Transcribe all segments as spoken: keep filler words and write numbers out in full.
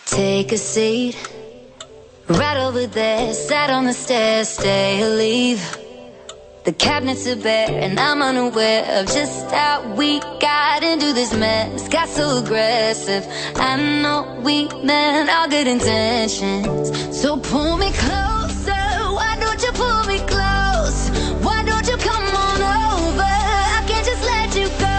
Take a seat, right over there, sat on the stairs, stay or leave. The cabinets are bare and I'm unaware of just how we got into this mess. Got so aggressive, I know we meant all good intentions. So pull me closer, why don't you pull me close? Why don't you come on over, I can't just let you go.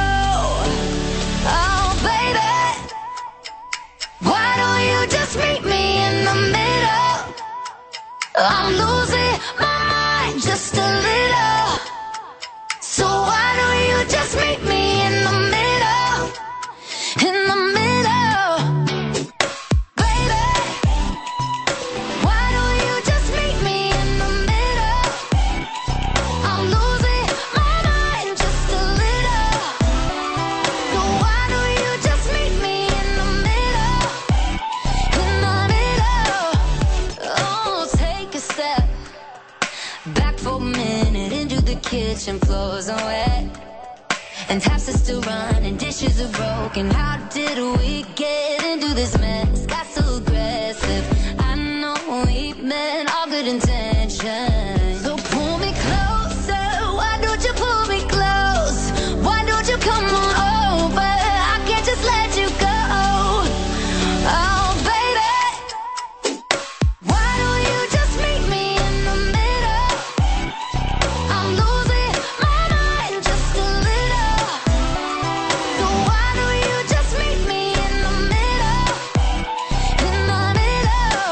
Oh baby, why don't you just meet me in the middle? I'm losing my mind just a little. So why don't you just meet me in the middle? In the middle, baby. Why don't you just meet me in the middle? I'm losing my mind just a little. So why don't you just meet me in the middle? In the middle. Oh, take a step back for a minute into the kitchen, floors are wet and taps are still running, dishes are broken. How did we get into this mess? Got so aggressive, I know we meant all good intentions. So pull me closer, why don't you pull me close? Why don't you come on over, I can't just let you go. Oh baby, why don't you just meet me in the middle? I'm losing my mind just a little. So why don't you just meet me in the middle? In the middle.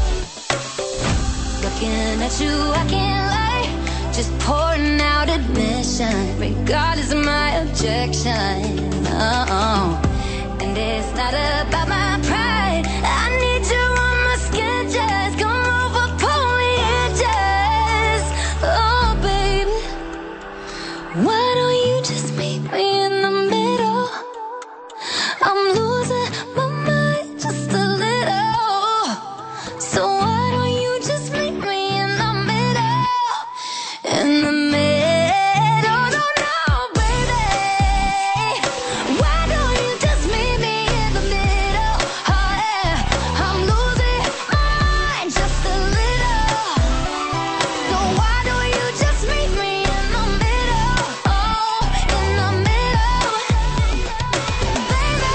Looking at you, I can't lie, just pouring out admission, regardless of my objection. Oh, and it's not about my pride, I need you on my skin, just come over, pull me in, just. Oh baby, why don't you just meet me in the middle? I'm losing my mind just a little. So why don't you just meet me in the middle? In the middle, no, no, baby. Why don't you just meet me in the middle? Oh yeah, I'm losing my mind just a little. So why don't you just meet me in the middle? Oh, in the middle, baby.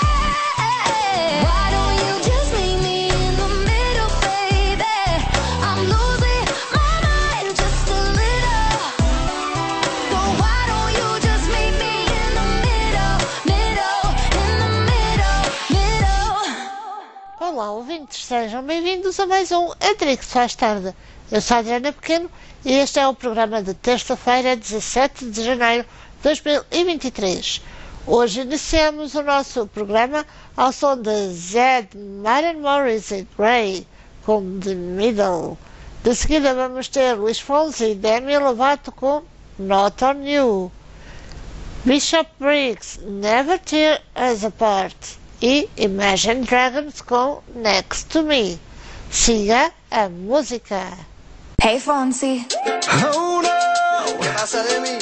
Why don't you just meet me in the middle, baby? I'm losing my mind just a little. So why don't you just meet me in the middle, middle, in the middle, middle. Olá, ouvintes, sejam bem-vindos a mais um Entre que se faz tarde. Eu sou a Adriana Pequeno e este é o programa de terça-feira, dezassete de janeiro de dois mil e vinte e três. Hoje iniciamos o nosso programa ao som de Zed, Maren Morris e Gray com The Middle. De seguida vamos ter Luís Fonsi e Demi Lovato com Not On You. Bishop Briggs, Never Tear Us Apart e Imagine Dragons com Next To Me. Siga a música. Hey Fonsi. Oh no, ¿qué pasa de mí?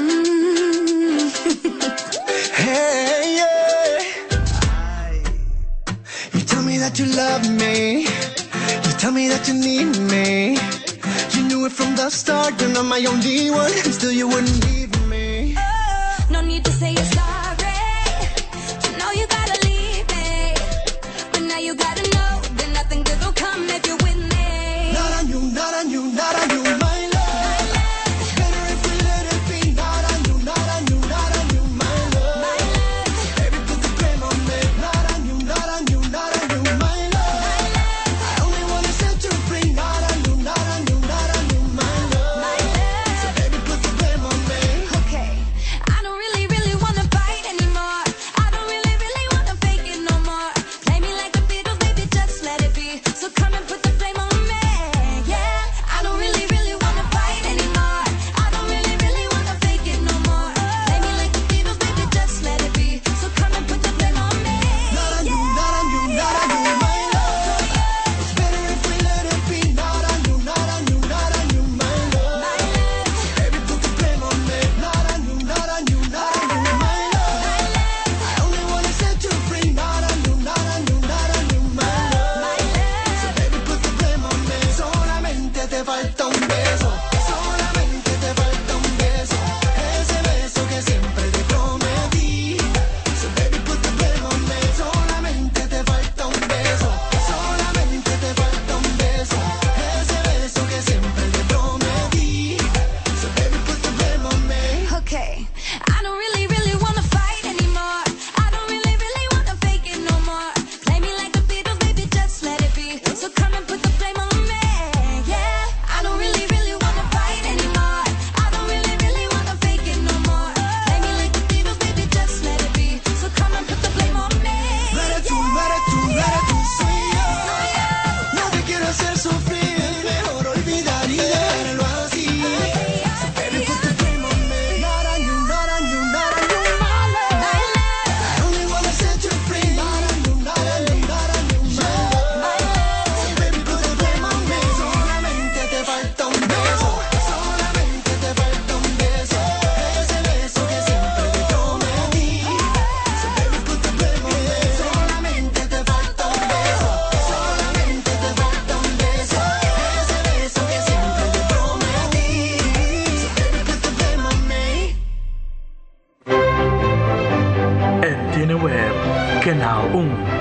Hey, yeah. Ay. You tell me that you love me. You tell me that you need me. You knew it from the start, you're not my only one, and still you wouldn't leave me. Oh, no need to say you're sorry. You know you gotta leave me, but now you gotta know that nothing good will come if you're with me. Not on you, not on you, not on you, my love. Better if we let it be. Not on you, not on you, not on you, my love. Baby, put the blame on me. Not on you, not on you, not on you, my love. I only wanna set you free. Not on you, not on you, not on you, my love. So baby, put the blame on me.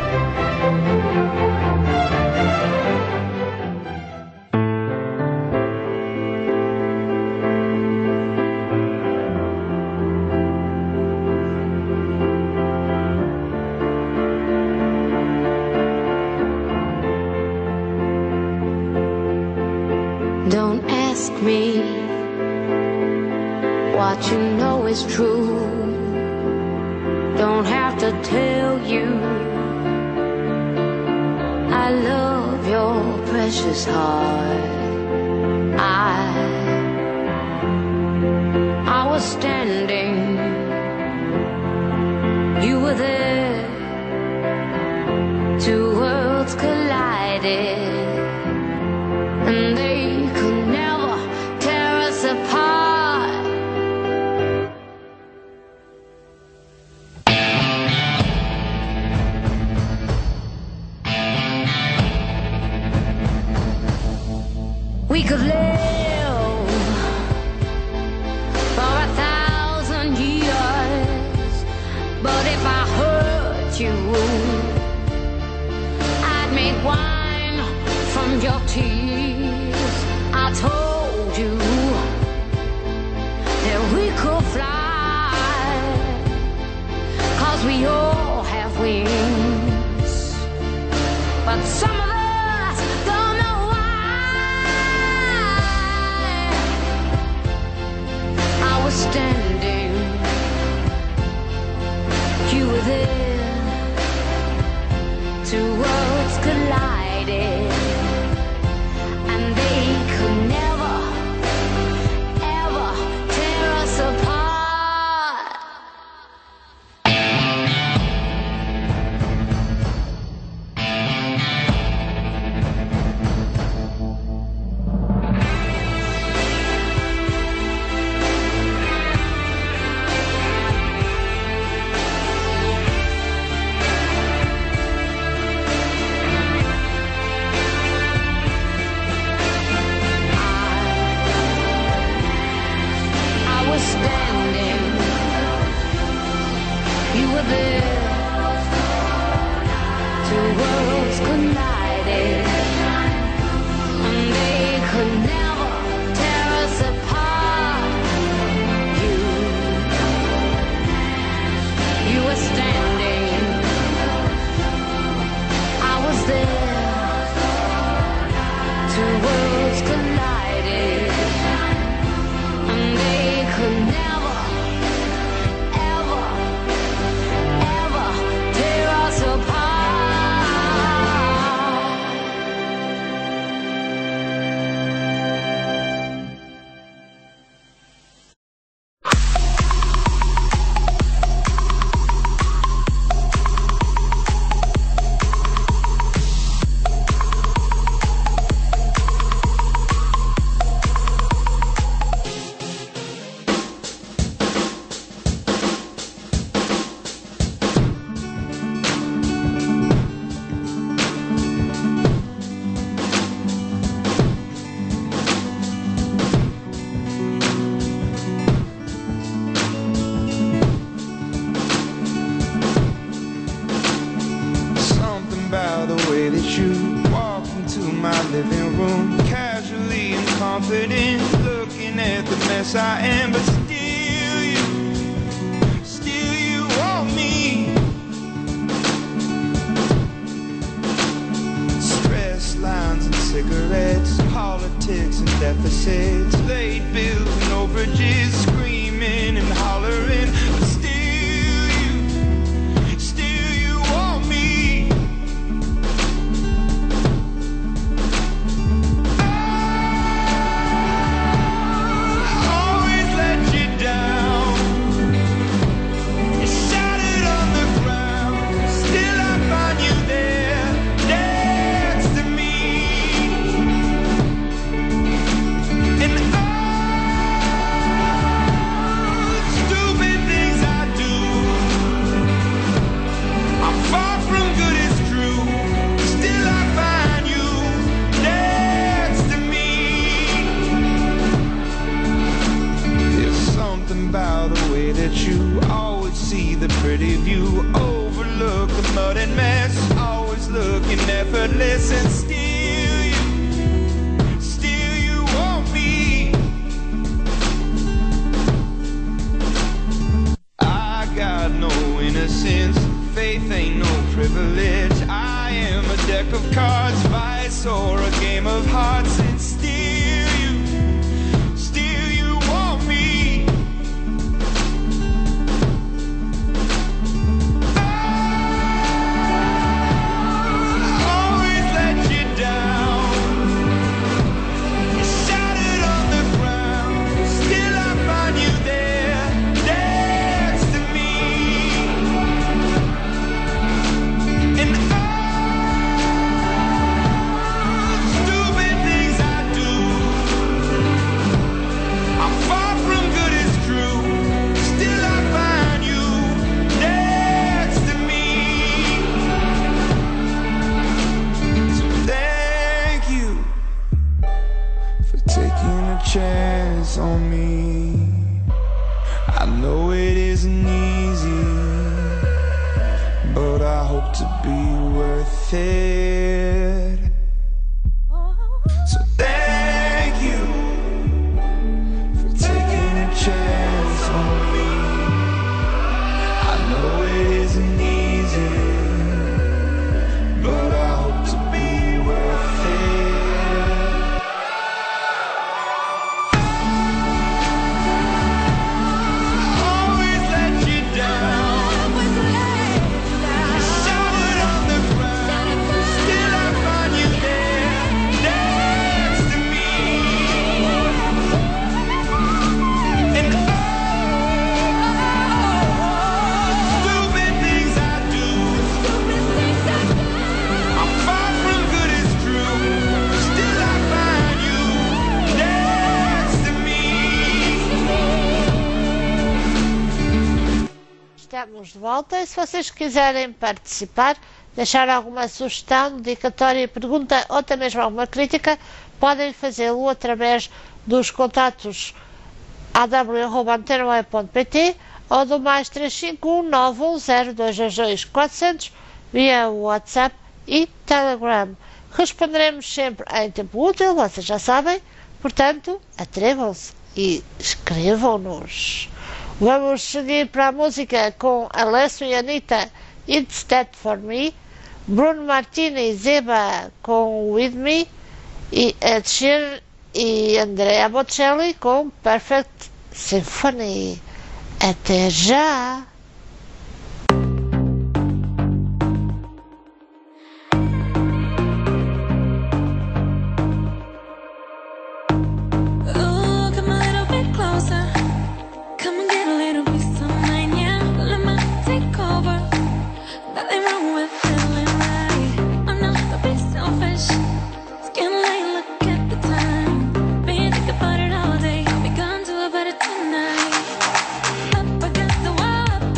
Don't ask me what you know is true. Don't have to tell you I love your precious heart. I I was standing, you were there. Two worlds collided, and they could never tear us apart. We could live for a thousand years, but if I hurt you, I'd make wine from your tears. I told you that we could fly, 'cause we all have wings, but some of us don't know why. I was standing, you were there. Two worlds collided, and they could never, ever tear us apart. I was standing, you were there. Two worlds collided, and they could never tear us apart. You, you were standing, I was there. Two worlds collided, and they could never, ever, ever tear us apart. Something about the way that you walk into my living room, casually and confident, looking at the mess I am, but still you, still you want me. Stress lines and cigarettes, politics and deficits, late bills and overages, screaming and hollering, but still you, still you want me. Always let you down. You shattered on the ground. Still I find you there, next to me. And oh, stupid thing effortless, and still you, still you want me. I got no innocence, faith ain't no privilege. I am a deck of cards, vice or a game of hearts, and still you, still you want me. Always let you down. You shattered on the ground, still I find you there, next to me. And stupid things I do, I'm far from good, it's true. Still I find you next to me. So thank you for taking a chance on me. I know it isn't easy, but I hope to be worth it. So thank you for taking a chance on me. I know it isn't easy, but I hope to be worth it. Always let you down. Shattered on the ground, still I find you there, next to me. And stupid things I do, I'm far from good, it's true. Still I find you next to me. Estamos de volta e se vocês quiserem participar, deixar alguma sugestão, dedicatória, pergunta ou até mesmo alguma crítica, podem fazê-lo através dos contatos a w arroba antena web ponto pt ou do mais três cinco um nove um zero dois dois dois quatro zero zero via WhatsApp e Telegram. Responderemos sempre em tempo útil, vocês já sabem, portanto, atrevam-se e escrevam-nos. Vamos seguir para a música com Alessio e Anitta, It's That For Me, Bruno Martini e Zeba com With Me e Ed Sheeran e Andrea Bocelli com Perfect Symphony. Até já! Ooh, come a little bit closer. Come and get a little piece of mine, yeah. Let me take over. Nothing wrong with feeling right. I'm not to be selfish. It's getting late, look at the time. Been thinking about it all day. I'll be gone to a better tonight. Up against the wall, up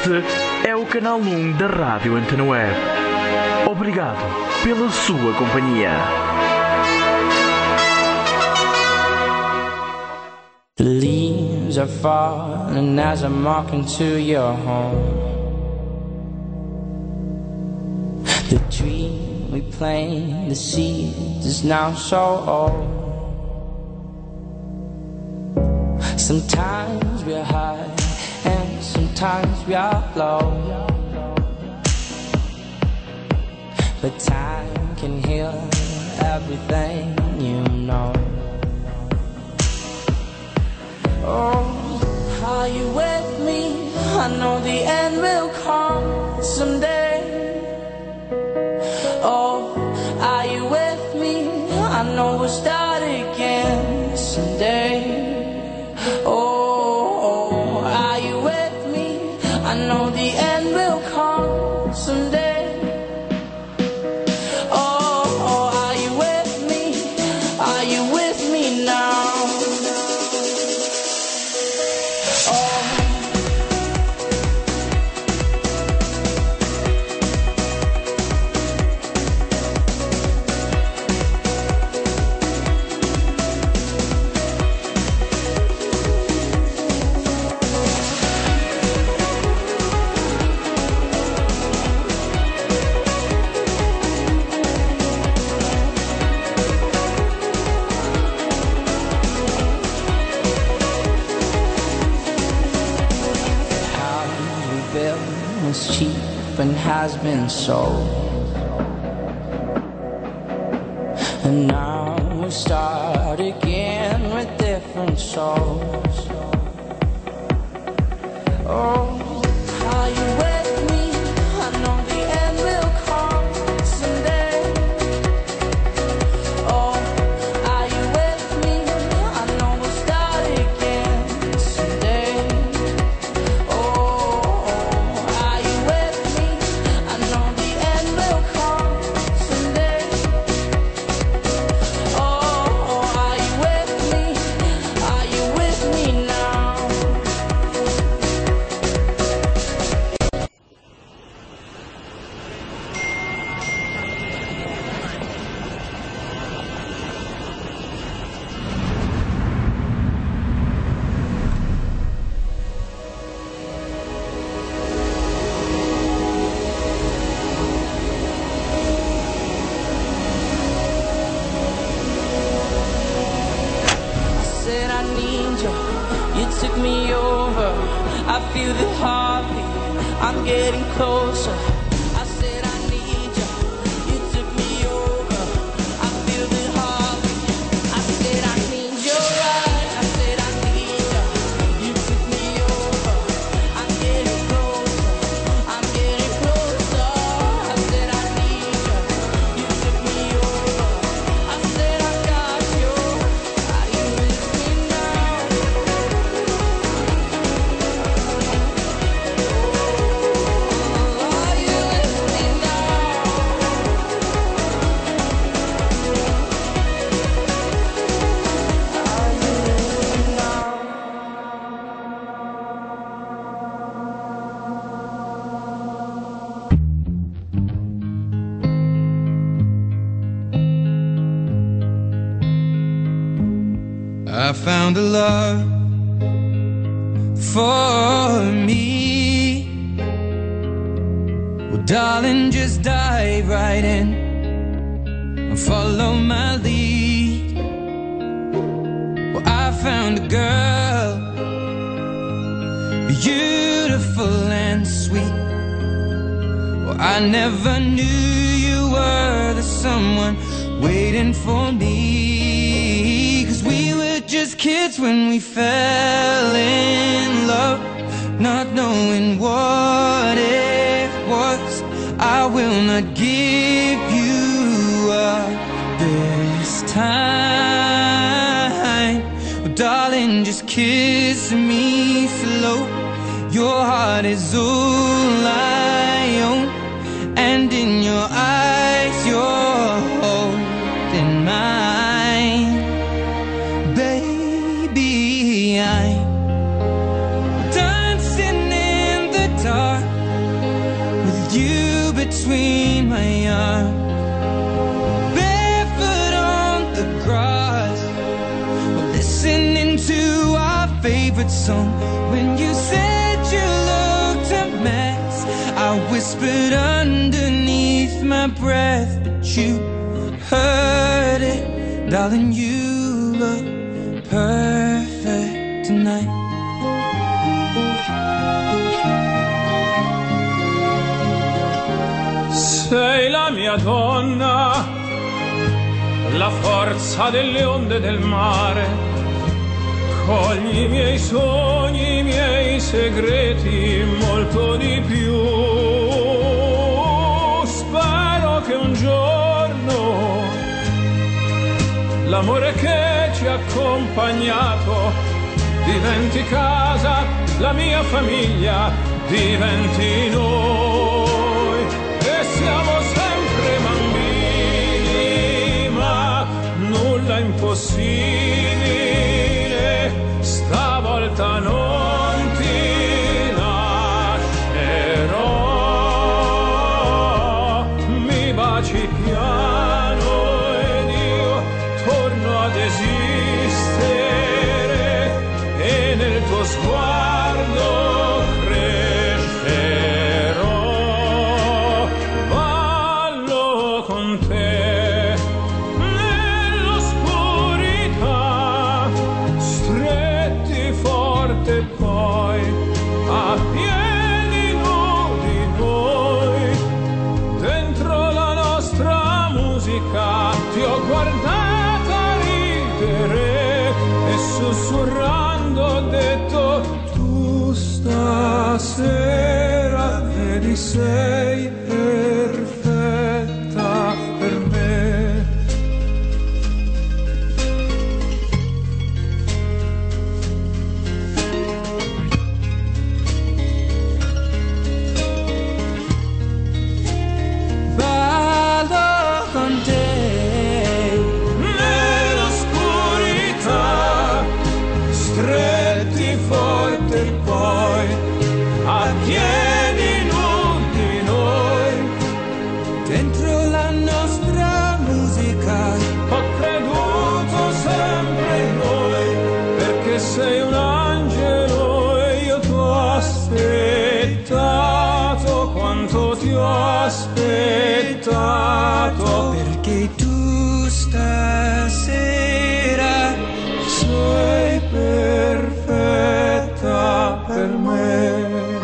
Este é o canal um da Rádio Antena Web. Obrigado pela sua companhia. The leaves are falling as I'm walking to your home. The tree we planted, the seeds is now so old. Sometimes we're high and sometimes we are low, but time can heal everything, you know. Oh, are you with me? I know the end will come someday. Oh, are you with me? I know we'll start again someday. Oh, are you with me? I know the end will come someday. Oh, are you with me? Are you with me now? Cheap and has been sold, and now we start again with different souls. Oh, are you with me? I know the end will come someday. Oh, are you with me? I know we'll start again someday. You took me over, I feel the heartbeat, I'm getting closer. I said I need you, you took me over, I feel the heartbeat. I said I need you right, I said I need you, you took me over, I'm getting closer, I'm getting closer. I said I need you, you took me over, I said I got you, are you with me now? I found a love for me. Well, darling, just dive right in and follow my lead. Well, I found a girl, beautiful and sweet. Well, I never knew you were the someone waiting for me. 'Cause we were just kids when we fell in love, not knowing what it was. I will not give you up this time. Oh, darling, just kiss me slow. Your heart is all I own, and in your eyes you're holding mine. Baby, I'm dancing in the dark, between my arms, barefoot on the grass, listening to our favorite song. When you said you looked a mess, I whispered underneath my breath, but you heard it, darling. You look perfect tonight. Sei la mia donna, la forza delle onde del mare. Cogli i miei sogni, i miei segreti, molto di più. Spero che un giorno l'amore che ci ha accompagnato diventi casa, la mia famiglia diventi noi. E siamo sempre bambini, ma nulla impossibile, stavolta non ti lascerò. Mi baci piano ed io torno ad esistere, e nel tuo sguardo ti ho guardata ridere e sussurrando ho detto: tu stasera vedi sei perfetta per me. Ballo con te stretti forte, poi a piedi nudi noi, dentro la nostra musica. Ho creduto sempre in noi, perché sei un angelo e io t'ho aspettato quanto ti ho aspettato, perché tu stasera sei perfetta per me.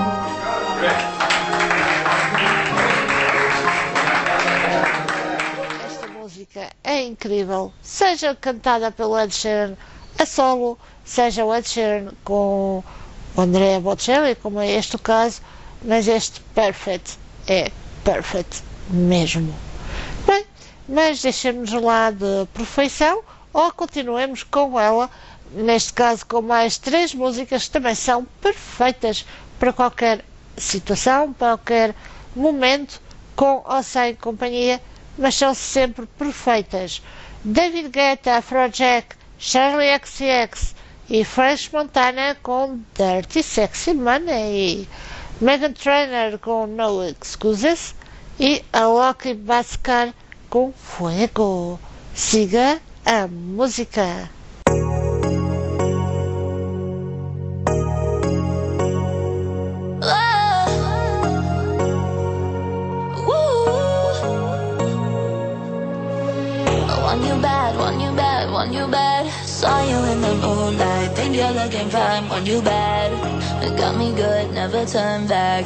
Esta música é incrível, seja cantada pelo Ed Sheeran a solo, seja o Ed Sheeran com o Andrea Bocelli, como é este o caso, mas este Perfect é perfect mesmo. Bem, mas deixemos lá de perfeição, ou continuemos com ela, neste caso com mais três músicas que também são perfeitas para qualquer situação, para qualquer momento, com ou sem companhia, mas são sempre perfeitas. David Guetta, Afrojack, Charlie X C X e French Montana com Dirty Sexy Money, Meghan Trainor com No Excuses e Alok Bhaskar com Fuego. Siga a música. Want you bad, want you bad, want you bad. Saw you in the moonlight, think you're looking fine. Want you bad, it got me good, never turn back.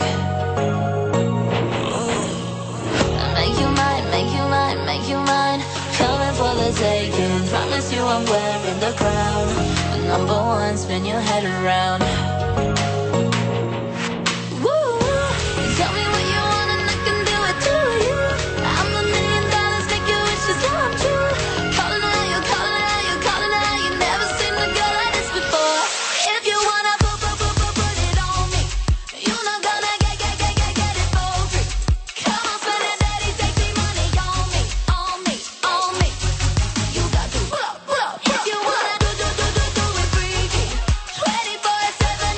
Make you mine, make you mine, make you mine. Coming for the taking, promise you I'm wearing the crown. The number one, spin your head around. Woo, tell me what you want and I can do it to you. I'm the million dollars, make your wishes come true. Calling out, you calling out, you calling out. You never seen a girl like this before. If you wanna put, put, put, put, put it on me, you're not gonna get, get, get, get, get it for free. Come on, spend it, daddy, sexy money on me, on me, on me. You got to pull up, pull up, pull up. If you wanna do, do, do, do, do it freaky, twenty-four seven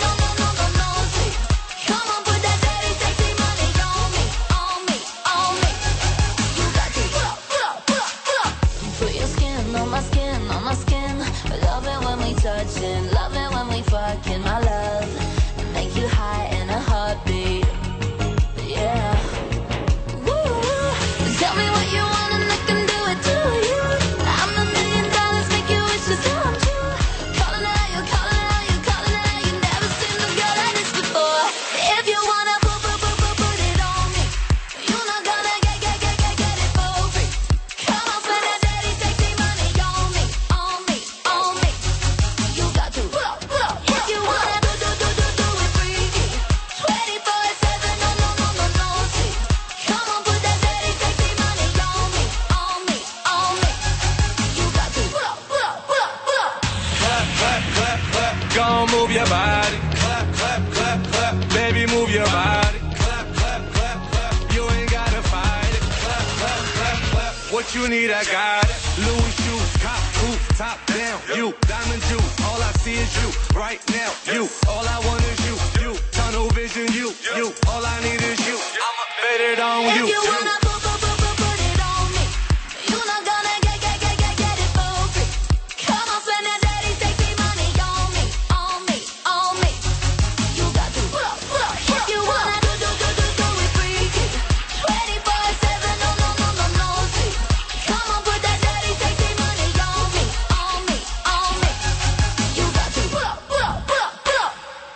what you need, I got it. Louis shoes, cop boots, top down, you. Diamond juice, all I see is you. Right now, you. All I want is you, you. Tunnel vision, you, you. All I need is you. I'ma bet it on you. If you wanna put, put, put, put, put it on me, you're not gonna get, get, get, get, get it for free. Come on, spend that daddy sexy money on me, on me, on me. You got to put up, put up, put up. If you wanna do, do, do, do, do it freaky, twenty-four seven, no, no, no, no, no, see. Come on, put that daddy sexy money on me, on me, on me. You got to put up, put up, put up, put up.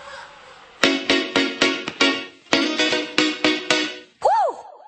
Woo!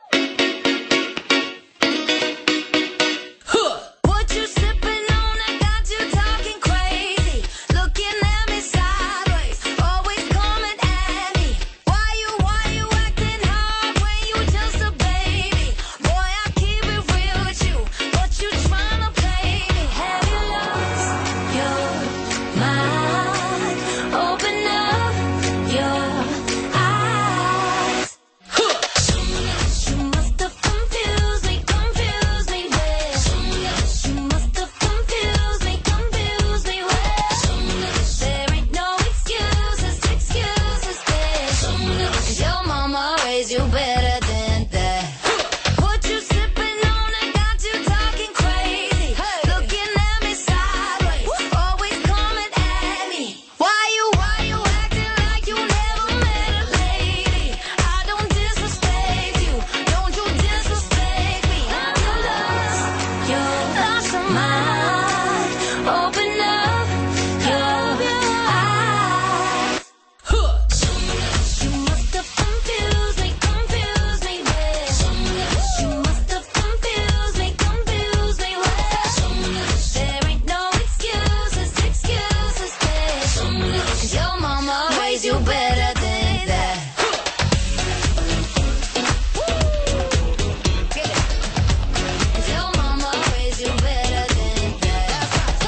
What you sipping on? I got you talking crazy, looking at me sideways, always coming at me. Why you, why you acting hard when you just a baby? Boy, I keep it real with you, but you tryna play me. Have you lost your mind? Open up your eyes. You must have confused me, confused me with. You must have confused me, confused me with. There ain't no excuses, excuses there. 'Cause your mama raised you better than that. What you sipping on? I got you talking crazy, looking at me sideways, always coming at me. Why you, why you acting like you never met a lady? I don't disrespect you, don't you disrespect me. Have you lost your lost your mind? Open up your eyes. You must have confused me, confused me with. You must have confused me, confused me with. There ain't no excuses, excuses there. 'Cause your mama raised you better than that. Cause your mama raised you better than that.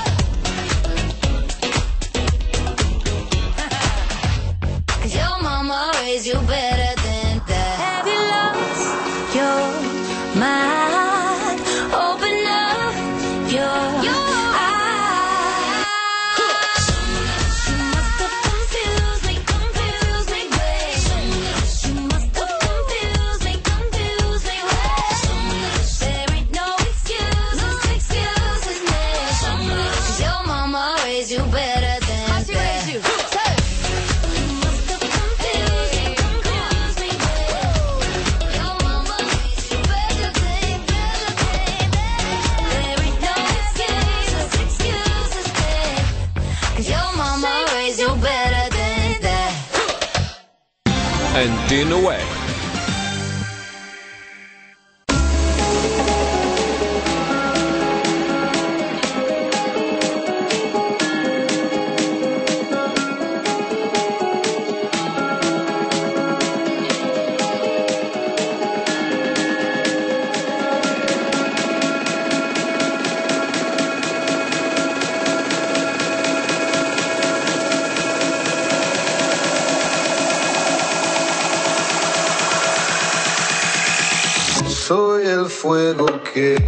Cause your mama raised you better than that. Have you lost your mind? Open up your eyes. You must have confused me, confused me with. You must have confused me, confused me with. There ain't no excuses, excuses there. 'Cause your mama raised you better than that. You must have confused me, confused me with. Your mama raised you better than, better than that. There ain't no excuses, excuses there. 'Cause your mama raised you better than that. Antenna Web. Soy el fuego que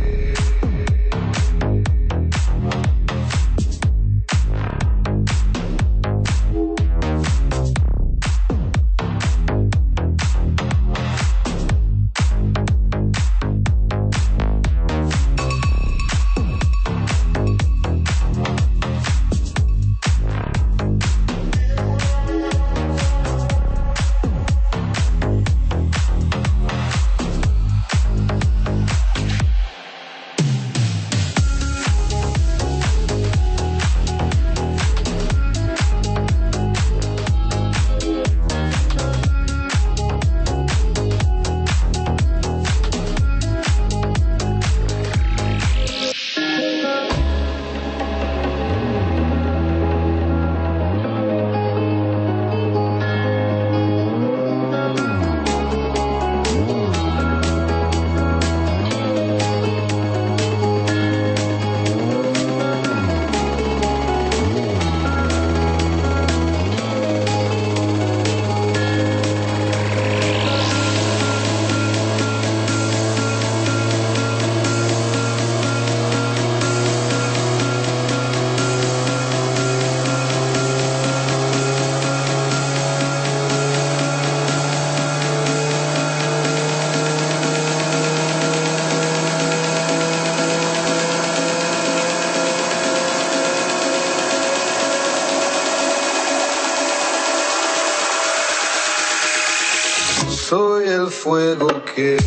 it.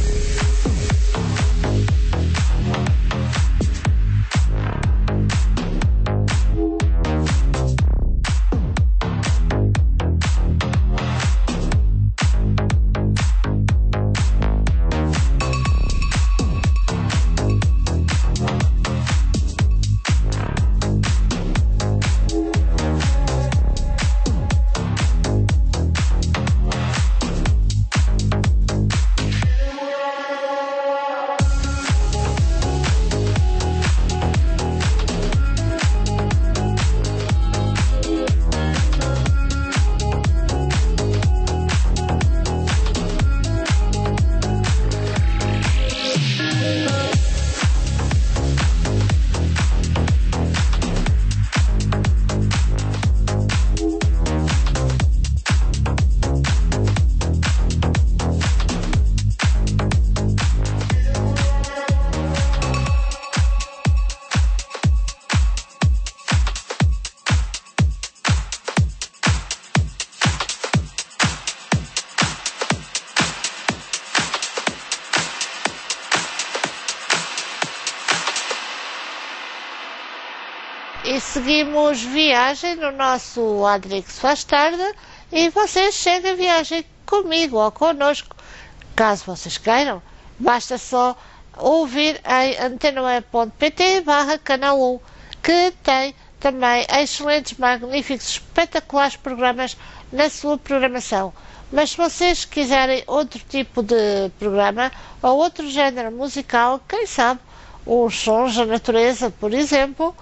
E seguimos viagem no nosso Adrix Faz Tarde e vocês seguem a viagem comigo ou connosco. Caso vocês queiram, basta só ouvir em antena web ponto pt barra canal um, que tem também excelentes, magníficos, espetaculares programas na sua programação. Mas se vocês quiserem outro tipo de programa ou outro género musical, quem sabe, os sons da natureza, por exemplo,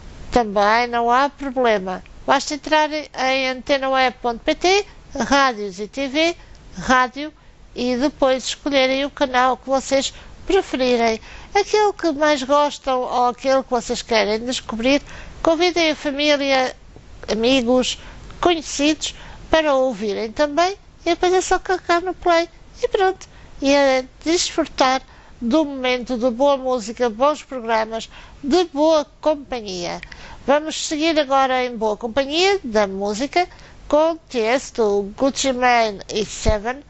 também não há problema. Basta entrar em antena web ponto pt, rádios e T V, rádio, e depois escolherem o canal que vocês preferirem. Aquele que mais gostam ou aquele que vocês querem descobrir, convidem a família, amigos, conhecidos para ouvirem também, e depois é só carregar no play e pronto. E é desfrutar do momento de boa música, bons programas, de boa companhia. Vamos seguir agora em boa companhia da música com Tiesto, Gucci Mane e Seven,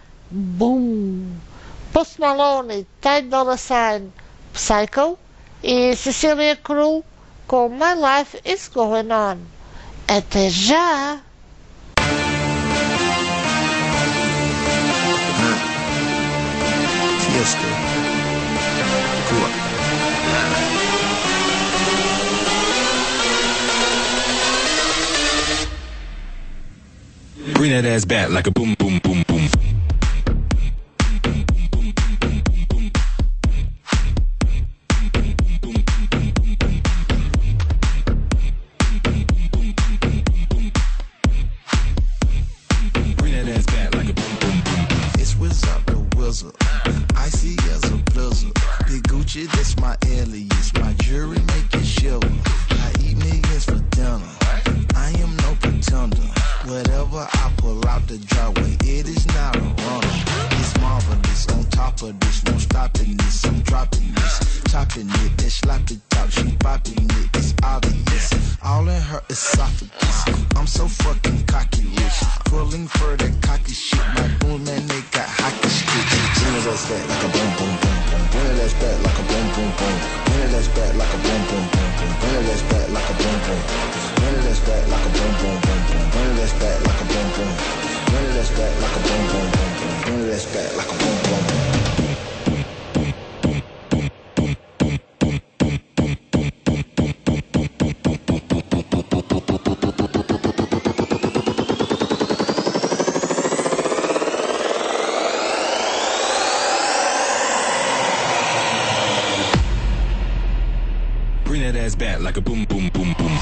Boom, Post Malone, Ty Dolla Sign, Psycho e Cecilia Cruel com My Life Is Going On. Até já! Tiesto. Cool. Bring that ass back like a boom, boom, boom, boom. Bring that ass back like a boom, boom, boom. It's Wizard the Wizard. Icy as a blizzard. Big Gucci, that's my alias. My jury make it shiver. I eat niggas for dinner. I am no pretender. Whatever I pull out the driveway, it is not a runner. It's marvelous. On top of this, no stopping this. I'm dropping this, topping it. That sloppy top, she popping it. It's obvious. All in her esophagus. I'm so fucking cocky rich. Pulling for that cocky shit. My boom man, they got hockey sticks. Bring it ass back like a boom boom boom boom. Bring it ass back like a boom boom boom. Bring it ass back like a boom boom boom boom. Bring it ass back like a boom boom. Bring it ass back like a boom boom boom boom. Bring it ass back like a boom boom. Bring it ass back like a boom boom boom boom. Bring it ass back like a boom boom boom. Bring that ass back like a boom, boom, boom, boom.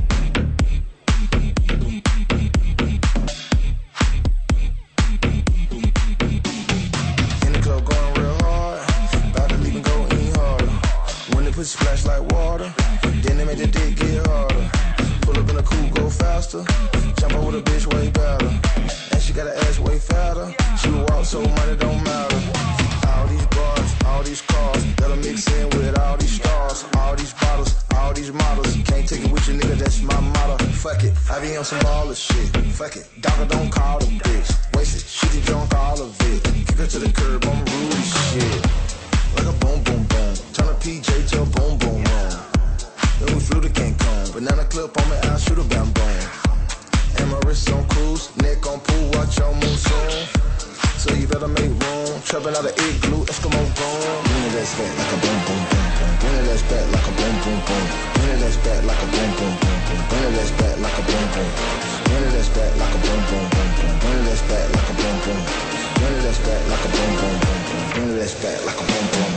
In the club going real hard. About to leave and go any harder. When they push splash like water, then they make the dick get harder. Pull up in a coupe, go faster. Jump out with a bitch way better. And she got her ass way fatter. She walk so money don't matter. All these bars, all these cars, that'll mix in with all these stars, all these bottles, all these models. Can't take it with you, nigga, that's my motto. Fuck it, I be on some baller shit. Fuck it, dogger don't call the bitch. Wasted, she just drunk all of it. Kick her it to the curb, I'm rude as shit. Like a boom, boom, boom. Turn a P J to a boom, boom, boom. Then we flew to Cancun. Banana clip on my eye, shoot a bam, boom. And my wrist on cruise, neck on pool, watch your move soon. So you better make room. Trapping out of igloo, Eskimo boom. Bring it that's back like a boom, boom, boom, boom. Bring it that's back like a boom, boom, boom. Bring it that's back like a boom, boom, boom, boom. Bring it that's back like a boom, boom. Bring it that's back like a boom, boom, boom, boom. Bring it that's back like a boom, boom. Bring it that's back like a boom, boom, boom, boom. Bring it that's back like a boom, boom.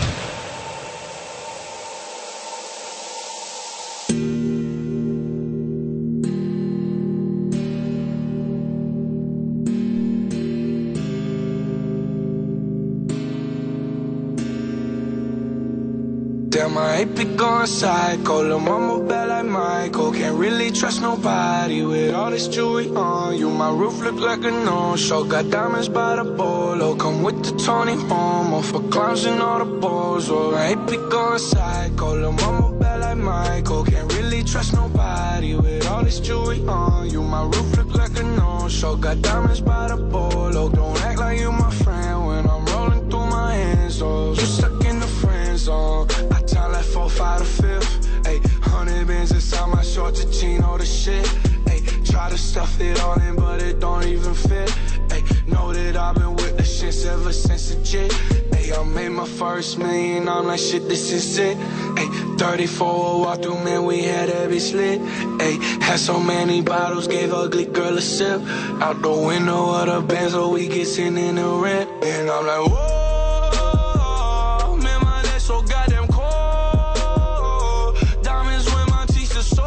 Damn, I hate be going psycho. Lil' mama bad like Michael. Can't really trust nobody with all this jewelry on you. My roof look like a no-show. Got diamonds by the bolo. Come with the Tony Homo for clowns and all the balls. Oh, I hate be going psycho. Lil' mama bad like Michael. Can't really trust nobody with all this jewelry on you. My roof look like a no-show. Got diamonds by the bolo. Don't act like you my friend when I'm rolling through my hands. Oh, you stuck in the friend zone. I time like four, five to fifth. Ayy, hundred bins inside my shorts, a chino, the shit. Ayy, try to stuff it all in, but it don't even fit. Ayy, know that I've been with the shits ever since the jit. Ayy, I made my first million, I'm like shit, this is it. Ayy, thirty-four walk through, man, we had that bitch lit. Ayy, had so many bottles, gave ugly girl a sip. Out the window of the Benz, so we get sitting in the rent. And I'm like, whoa, man, my legs so goddamn cold. Diamonds when my teeth are sore.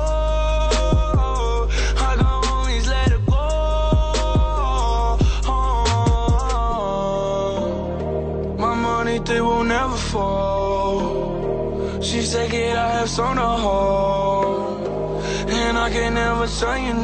I gon' always let it go. Oh, my money, they will never fall. She said, kid, I have some to hold. And I can never say you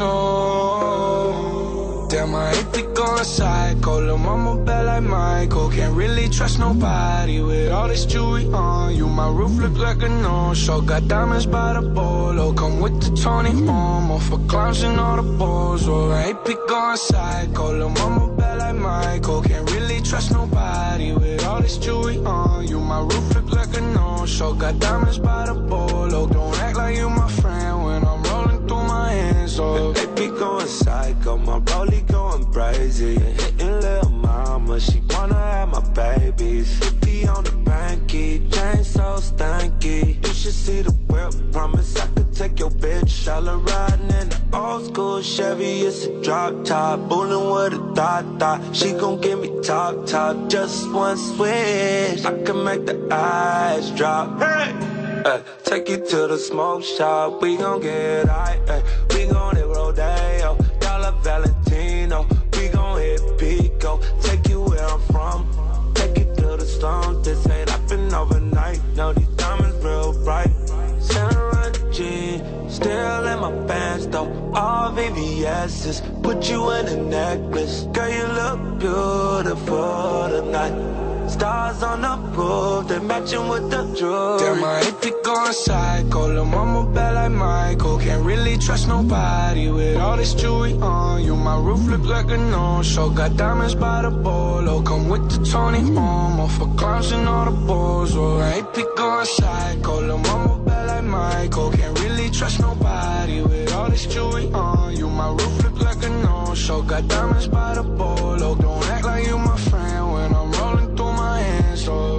no. Damn, I hate be going psycho. Lil' mama bad like Michael. Can't really trust nobody with all this jewelry on you. My roof look like a no-show. Got diamonds by the bolo. Come with the Tony Homo for clowns and all the balls. Oh, I hate be going psycho. Lil' mama bad like Michael. Can't really trust nobody with all this jewelry on you. My roof look like a no-show. Got diamonds by the bolo. Don't act like you my friend when I'm rolling through my hands. Oh, they be going psycho. My rollie going crazy. Hitting lil' mama, she wanna have my babies. fifty on the banky, chain so stanky. You should see the whip, promise I could take your bitch. All her riding in the old school Chevy, it's a drop top. Bullin' with a thought thought, she gon' give me top top. Just one switch, I can make the eyes drop. Hey! Uh, take you to the smoke shop, we gon' get high. Uh, we gon' hit Rodeo, Dollar Valentino. We gon' hit Pico, take you where I'm from. Take you to the stone, this ain't happen overnight. No, these diamonds real bright. Sarah G, still in my pants though. All V V S's, put you in a necklace. Girl, you look beautiful tonight. Stars on the roof, they matching with the jewelry. Damn, I hate be going psycho. Lil' mama bad like Michael. Can't really trust nobody with all this jewelry on you. My roof look like a no-show. Got diamonds by the bolo. Come with the Tony Homo for clowns and all the balls. Oh, I hate be going psycho. Lil' mama bad like Michael. Can't really trust nobody with all this jewelry on you. My roof look like a no-show. Got diamonds by the bolo. Don't act like you my friend when I'm rolling through my hands. Oh.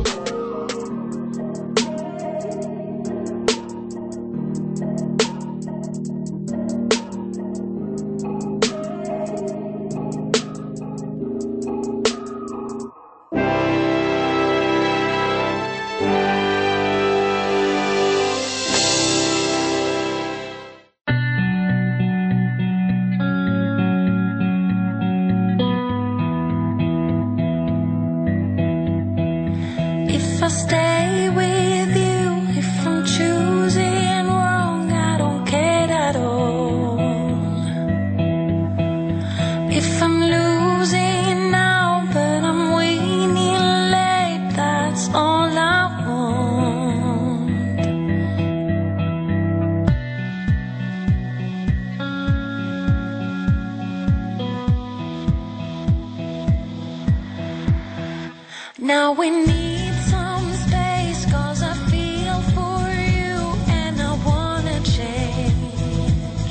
Now we need some space, 'cause I feel for you and I wanna change.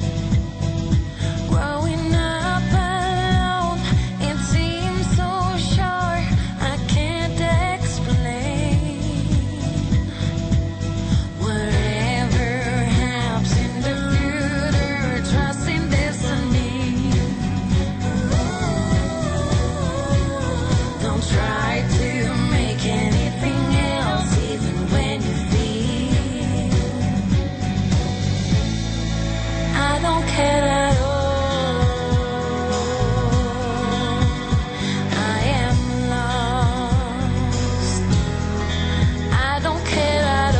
Growing up alone, it seems so short, I can't explain. Whatever happens in the future, trust in destiny. Don't try to make anything else, even when you feel I don't care at all. I am lost. I don't care at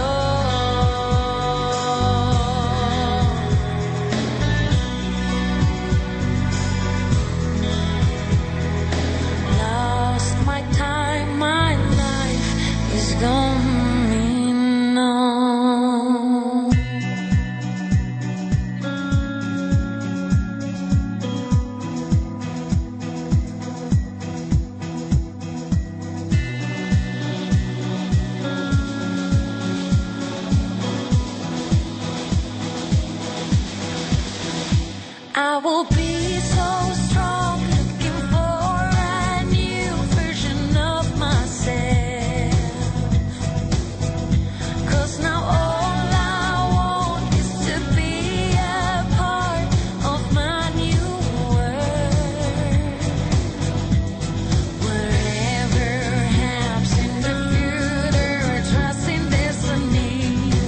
all. Lost my time, my life is going on. I will be so strong, looking for a new version of myself. 'Cause now all I want is to be a part of my new world. Whatever happens in the future, trust in destiny.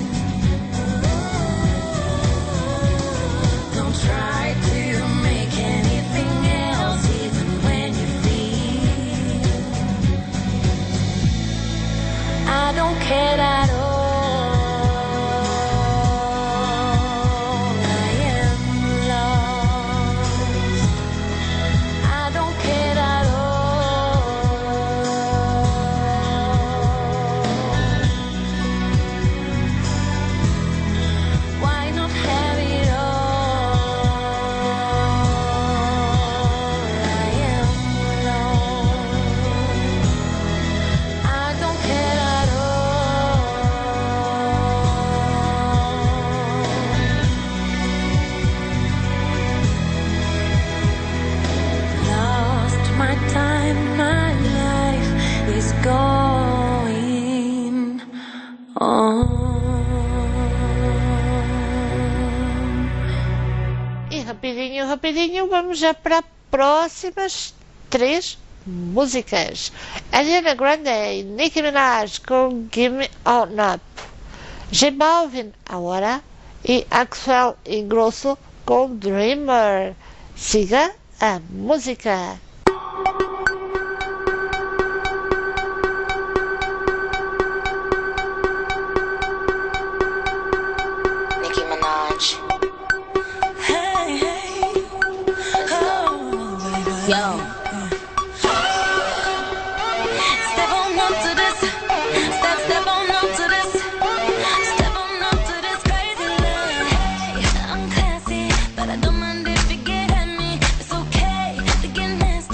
Don't try to make anything else, even when you feel I don't care at all. I am lost. I don't care at all. Why not have it all? I am lost. I don't care at all. Lost my time, my life is going on. E rapidinho, rapidinho, vamos já para as próximas três músicas. Ariana Grande e Nicki Minaj com Give Me On Up. J Balvin, Agora, e Axel Ingrosso com Dreamer. Siga a música. Nicki Minaj. Hey, hey, oh, baby. Yo. Step on up to this. Step, step on up to this. Step on up to this crazy love. Hey, I'm classy, but I don't mind if you get at me. It's okay to get nasty.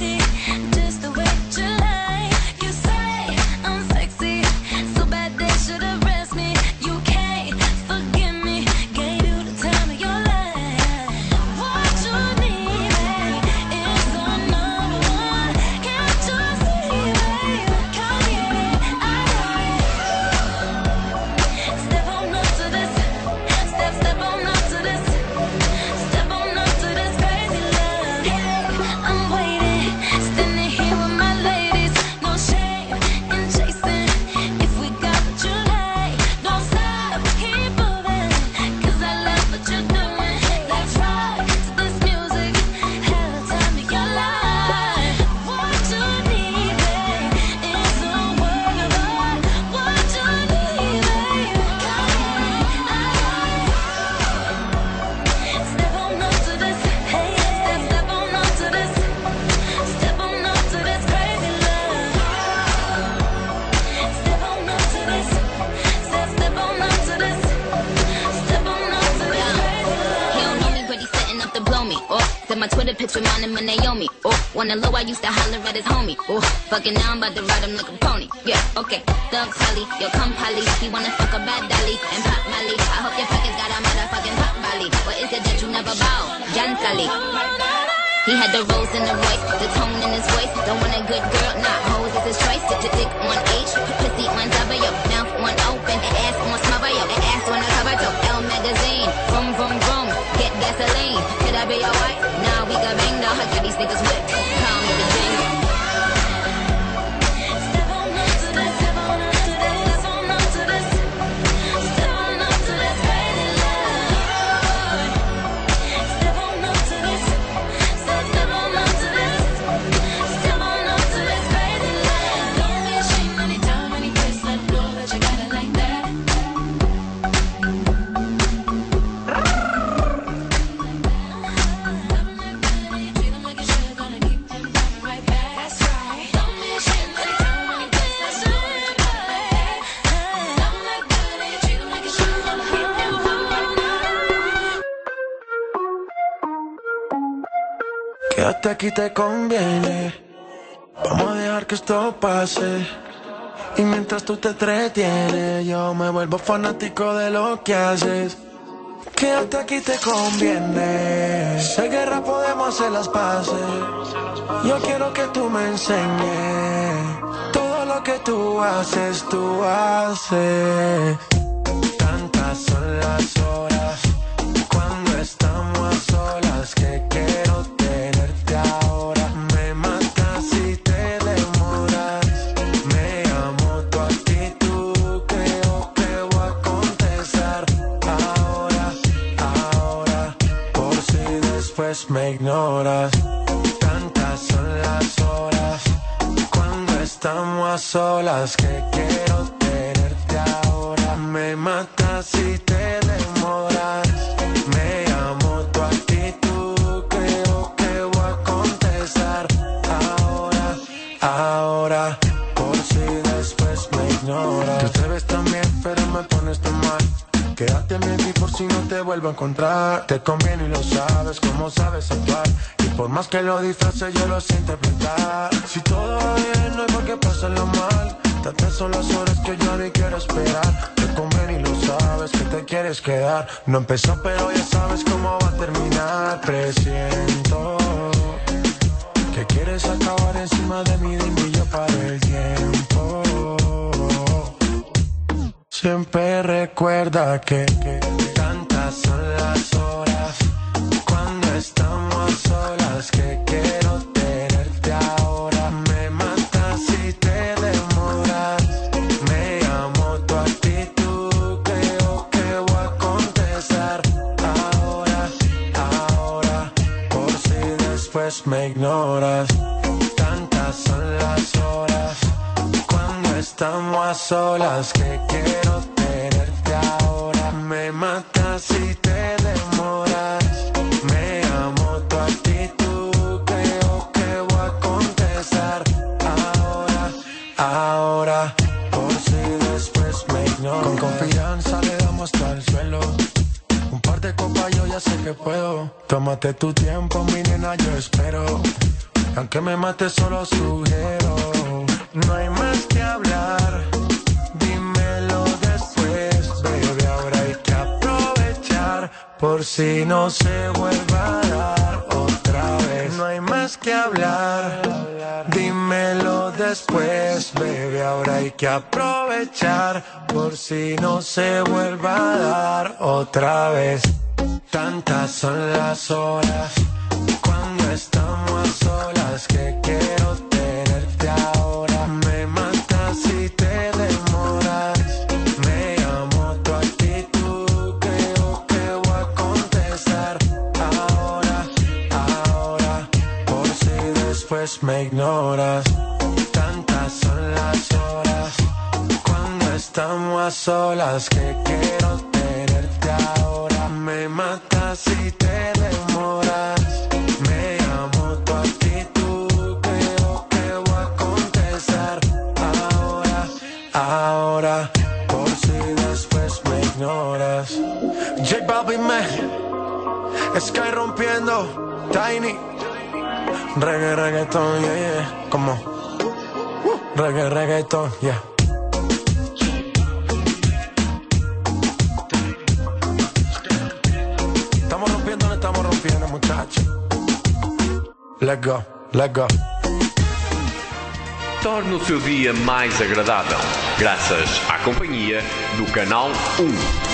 Said my Twitter picture mine and Naomi. Oh, wanna low, I used to holler at his homie. Oh, fucking now I'm about to ride him like a pony. Yeah, okay. Thug Sally, yo, come Polly. He wanna fuck a bad dolly and pop Molly. I hope your pockets got a motherfucking pop Molly. What is it that you never bow? Jan Sally. He had the rose in the voice, the tone in his voice. Don't want a good girl, not hoes, it's his choice. Sit your dick on H, pussy on W, mouth one open, and ass on smother, yo, and ass on the cover, yo. L magazine, vroom vroom vroom, get gasoline. Could I be your wife? Nah, we got banged out. I got these niggas whipped. Call me the jingle. Step on up to this, step on up to this, step on up to this, step on up to this crazy love. Step on up to this. Step on up to this, step on up to this crazy love. Don't be ashamed anytime, any place, let know that you got it like that. Treat him like you should, gonna keep him coming right back. That's right. Don't be ashamed anytime, any place, let know that you got it like that. Love him like that, and you treat him like you should, gonna keep him coming right back. Quédate aquí, te conviene. Vamos a dejar que esto pase. Y mientras tú te entretienes, yo me vuelvo fanático de lo que haces. Quédate aquí, te conviene. Si hay guerra podemos hacer las paces. Yo quiero que tú me enseñes todo lo que tú haces, tú haces. Tantas son las horas cuando estamos a solas que quiero tenerte ahora. Me matas si te demoras. Me amo tu actitud, creo que voy a contestar ahora, ahora, por si después me ignoras. Tantas son las horas cuando estamos a solas que quiero tenerte ahora. Me matas si te demoras. Me amo tu actitud, creo que voy a contestar ahora, ahora, por si después me ignoras. Tú te ves tan bien, pero me pones tan mal. Quédate en mí por si no te vuelvo a encontrar. Te conviene y lo sabes, como sabes actuar. Y por más que lo disfraces, yo lo sé interpretar. Si todo va bien, no hay por qué pasarlo mal. Tantas son las horas que yo ni quiero esperar. Te conviene y lo sabes, que te quieres quedar. No empezó, pero ya sabes cómo va a terminar. Presiento que quieres acabar encima de mí, dime y yo para el tiempo. Siempre recuerda que, que tantas son las horas cuando estamos a solas que quiero tenerte ahora. Me matas si te demoras. Me amo tu actitud, creo que voy a contestar ahora, ahora, por si después me ignoras. Tantas son las horas cuando estamos a solas que quiero tenerte ahora. Me matas si te demoras. Me amo tu actitud, creo que voy a contestar ahora, ahora, por si después me ignoras. Con confianza le damos hasta el suelo. Un par de copas yo ya sé que puedo. Tómate tu tiempo, mi nena, yo espero. Aunque me mate solo sugiero. No hay más que hablar, dímelo después, baby, ahora hay que aprovechar, por si no se vuelva a dar otra vez. No hay más que hablar, dímelo después, baby, ahora hay que aprovechar, por si no se vuelva a dar otra vez. Tantas son las horas cuando estamos a solas que quiero tenerte ahora. Me matas si te demoras. Me amo tu actitud, creo que voy a contestar ahora, ahora, por si después me ignoras. Tantas son las horas cuando estamos a solas que quiero tenerte ahora. Me matas si te demoras. Me amo tu actitud, creo que voy a contestar ahora, ahora, por si después me ignoras. J Balvin, man, Sky rompiendo. Tiny, reggae, reggaeton, yeah, yeah. Como reggae, reggaeton, yeah. Estamos rompiendo, no estamos rompiendo, muchachos. Let's go, let's go. Torne o seu dia mais agradável, graças à companhia do Canal um.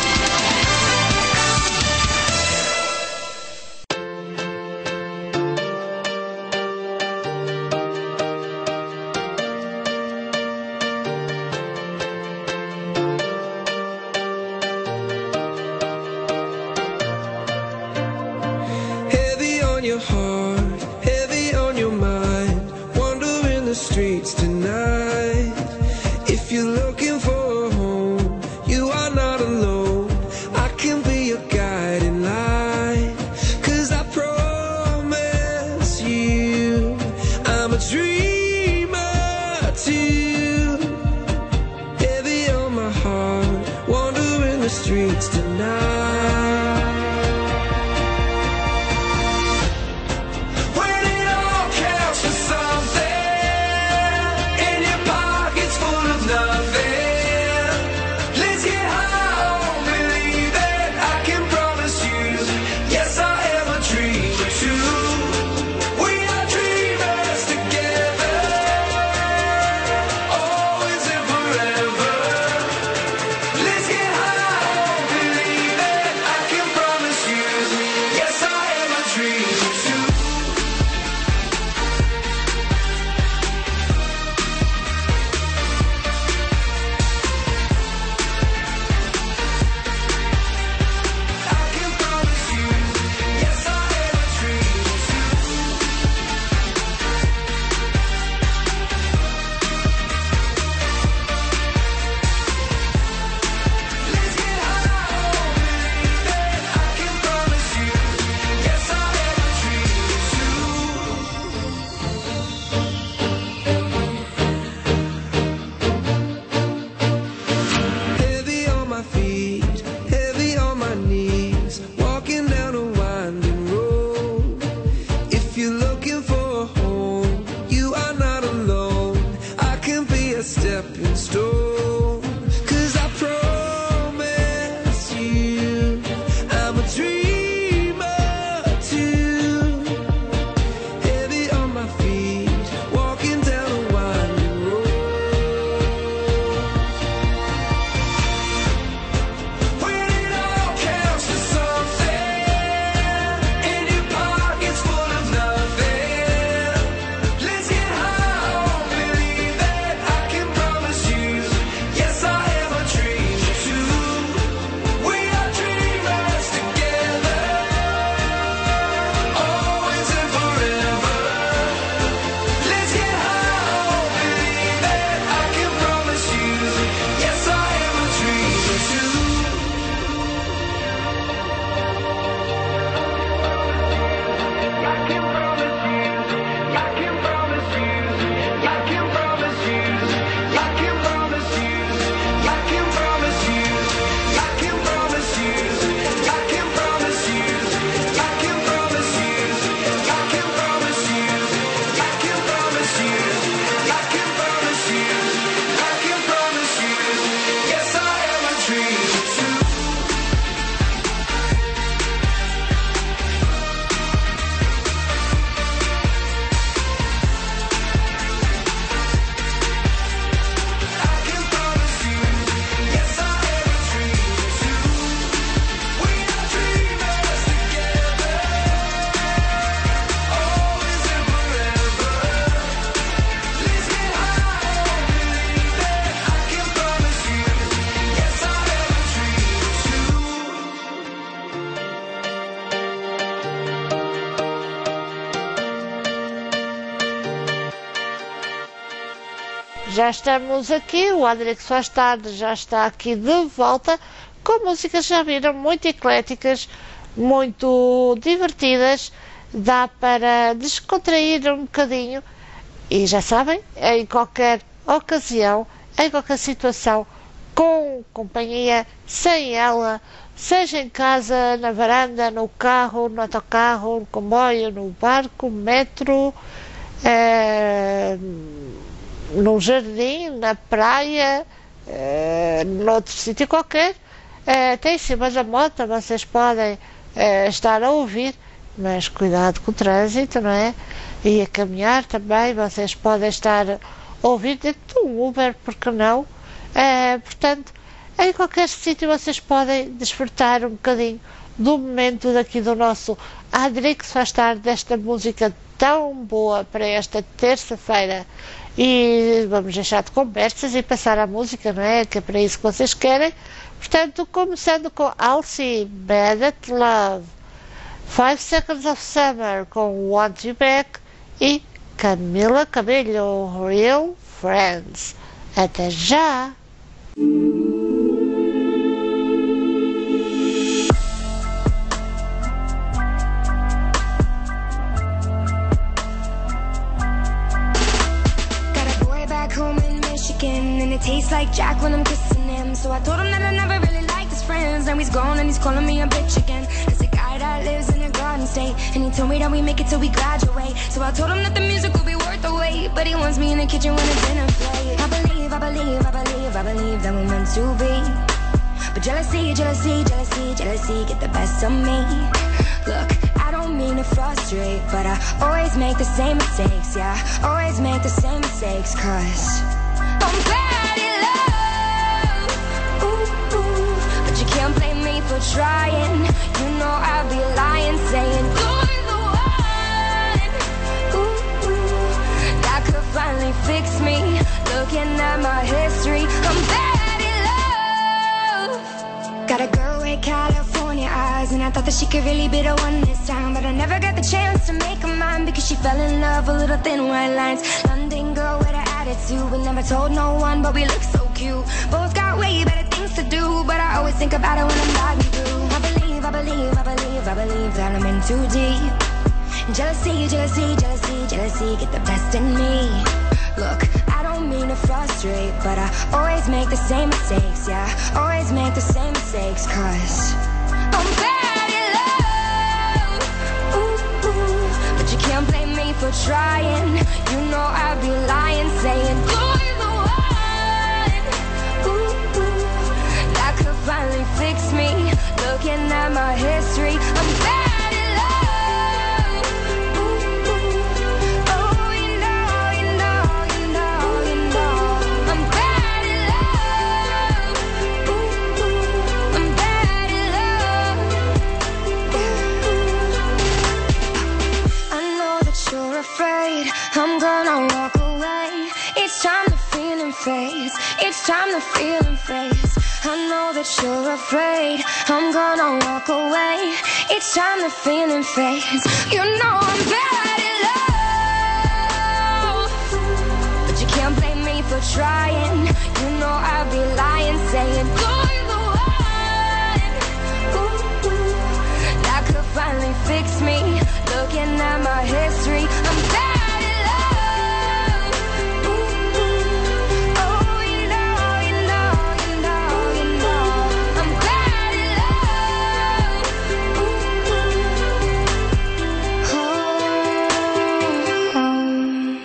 Heavy on your heart, heavy on your mind, wandering the streets tonight. If you're looking for a home, you are not alone. I can be your guiding light, 'cause I promise you I'm a dreamer too. Heavy on my heart, wandering the streets tonight. When it all counts for something, and your pocket's full of nothing, let's get high on believing. I can promise you, yes, I am a dreamer too. We are dreamers together, always and forever. Let's get high on believing. I can promise you, yes, I am a dreamer too. I can promise you, yes, I am a dreamer too. Let's get high on believing. I can promise you, yes, I am a dreamer too. Heavy on my feet, heavy on my knees, walking down a winding road. If you're looking for a home, you are not alone. I can be a stepping stone, 'cause I promise you I'm a dreamer too. Heavy on my feet, walking down a winding road. When it all counts for something, and your pocket's full of nothing, let's get high on believing. I can promise you, yes, I am a dreamer too. We are dreamers together, always and forever. Let's get high on believing. I can promise you, yes, I am a dreamer too. I can promise you, I can promise you, I can promise you, I can promise you, I can promise you, I can promise you, I can promise you, I can promise you, I can promise you, I can promise you, I can promise you, I can promise you, yes, I am a dreamer too. I can promise you, yes, I am a dreamer too. We are dreamers together, always and forever. Let's get high on believing. I can promise you, yes, I am a dreamer too. Já estamos aqui, o Adriano que faz tarde já está aqui de volta, com músicas, já viram, muito ecléticas, muito divertidas, dá para descontrair um bocadinho e já sabem, em qualquer ocasião, em qualquer situação, com com companhia, sem ela, seja em casa, na varanda, no carro, no autocarro, no comboio, no barco, metro, eh, no jardim, na praia, eh, noutro sítio qualquer, eh, até em cima da moto vocês podem eh, estar a ouvir, mas cuidado com o trânsito, não é? E a caminhar também, vocês podem estar a ouvir dentro do Uber, porque não? É, portanto, em qualquer sítio vocês podem desfrutar um bocadinho do momento daqui do nosso Adrix faz tarde, desta música tão boa para esta terça-feira. E vamos deixar de conversas e passar à música, não é? Que é para isso que vocês querem. Portanto, começando com Halsey, Bad at Love, Five Seconds of Summer com Want You Back e Camila Cabello, Real Friends. Até já! Home in Michigan, and it tastes like Jack when I'm kissing him. So I told him that I never really liked his friends. Now he's gone and he's calling me a bitch again. It's a guy that lives in a garden state, and he told me that we make it till we graduate. So I told him that the music will be worth the wait, but he wants me in the kitchen when it's dinner plate. I believe, I believe, I believe, I believe that we're meant to be. But jealousy, jealousy, jealousy, jealousy get the best of me. Look, I don't mean to frustrate, but I always make the same mistakes, yeah. Always make the same mistakes, cause I'm bad in love. Ooh, ooh. But you can't blame me for trying. You know I'd be lying, saying you're the one. Ooh, ooh. That could finally fix me. Looking at my history, I'm bad in love. Got a girl with California eyes, and I thought that she could really be the one this time, but I never got the chance to make her mine, because she fell in love with little thin white lines. London girl with an attitude, we never told no one, but we look so cute. Both got way better things to do, but I always think about it when I'm riding through. I believe, I believe, I believe, I believe that I'm in too deep. Jealousy, jealousy, jealousy, jealousy get the best in me. Look, I don't mean to frustrate, but I always make the same mistakes, yeah. Always make the same mistakes, cause I'm bad in love. Ooh, ooh. But you can't blame me for trying. You know I'd be lying, saying you're the one. Ooh, ooh. That could finally fix me. Looking at my history, I'm bad in love. Ooh, ooh. Oh, you know, you know, you know, you know, I'm bad in love. Ooh, ooh. I'm bad in love. I know that you're afraid I'm gonna walk away. It's time the feeling fades. It's time the feeling fades. I know that you're afraid I'm gonna walk away. It's time the feeling fades. You know I'm bad in love, but you can't blame me for trying. You know I'd be lying, saying you're the one. Ooh, ooh. That could finally fix me. Looking at my history, I'm bad in love. Ooh, ooh. Oh, you know, you know, you know, you know, I'm bad in love. Ooh, ooh. Oh, oh.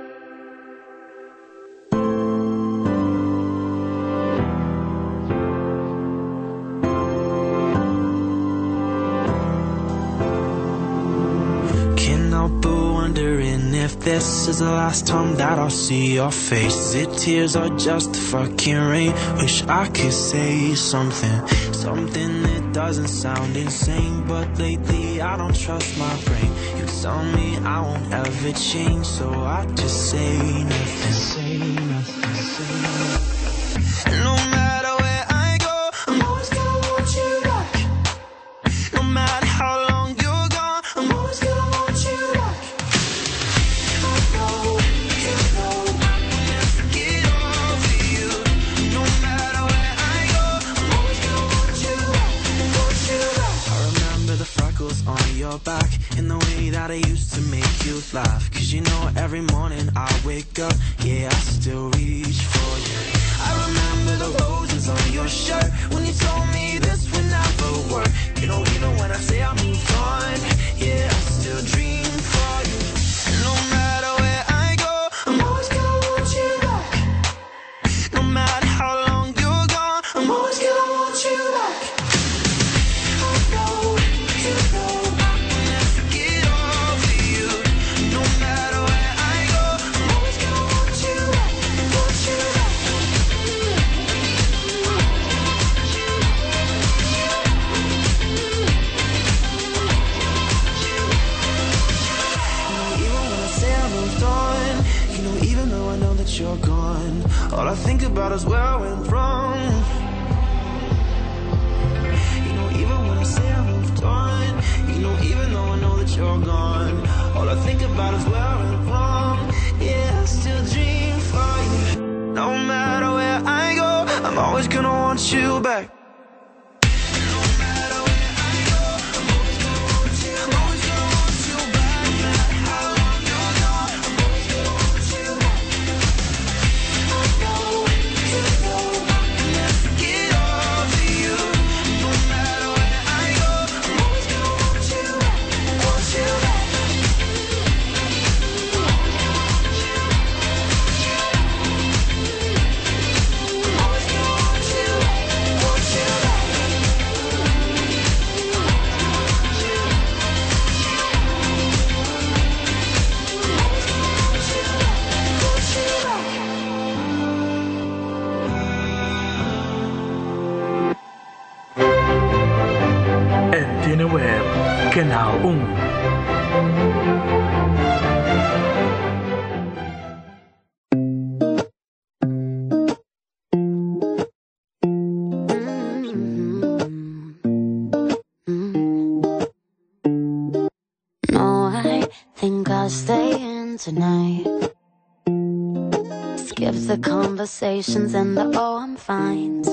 Can't help but wondering if this is the last time that I'll see your face. Is it tears or just the fucking rain? Wish I could say something, something that doesn't sound insane, but lately I don't trust my brain. You tell me I won't ever change, so I just say nothing. Say nothing, say nothing. No matter where I go, I'm always gonna want you back. No matter how long you're gone, I'm always gonna want you back. I know, you know, I'll never get over you. No matter where I go, I'm always gonna want you back, want you back. I remember the freckles on your back, and the way that I used to make you laugh. Cause you know every morning I wake up, yeah, I still reach for you. I remember the roses on your about is where I went wrong. You know, even when I say I moved on, you know, even though I know that you're gone, all I think about is where I went wrong. Yeah, I still dream for you. No matter where I go, I'm always gonna want you back. Antena Web, Canal um. No, I think I'll stay in tonight. Skip the conversations and the oh, I'm fine.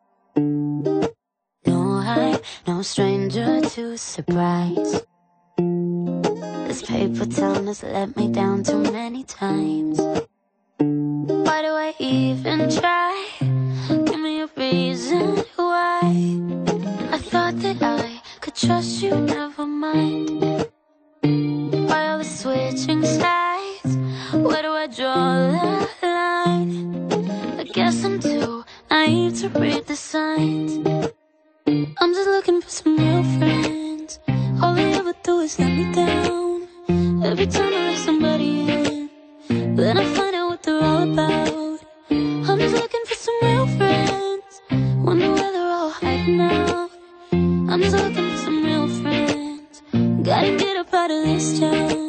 No stranger to surprise. This paper town has let me down too many times. Why do I even try? Give me a reason why. I thought that I could trust you, never mind. Why are we switching sides? Where do I draw the line? I guess I'm too naive to read the signs. I'm just looking for some real friends. All they ever do is let me down. Every time I let somebody in, then I find out what they're all about. I'm just looking for some real friends. Wonder where they're all hiding out. I'm just looking for some real friends. Gotta get up out of this town.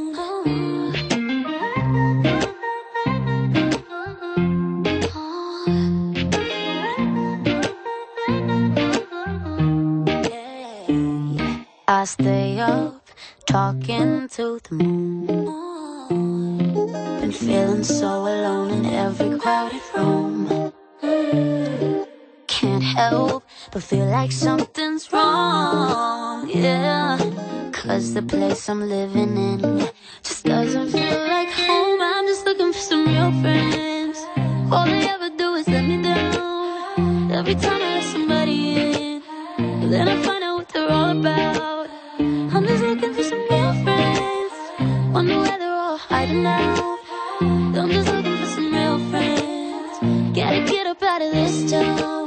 I stay up, talking to the moon. Been feeling so alone in every crowded room. Can't help but feel like something's wrong, yeah. Cause the place I'm living in just doesn't feel like home. I'm just looking for some real friends. All they ever do is let me down. Every time I let somebody in, then I find out what they're all about. I'm just looking for some real friends. Wonder where they're all hiding out. I'm just looking for some real friends. Gotta get up out of this town.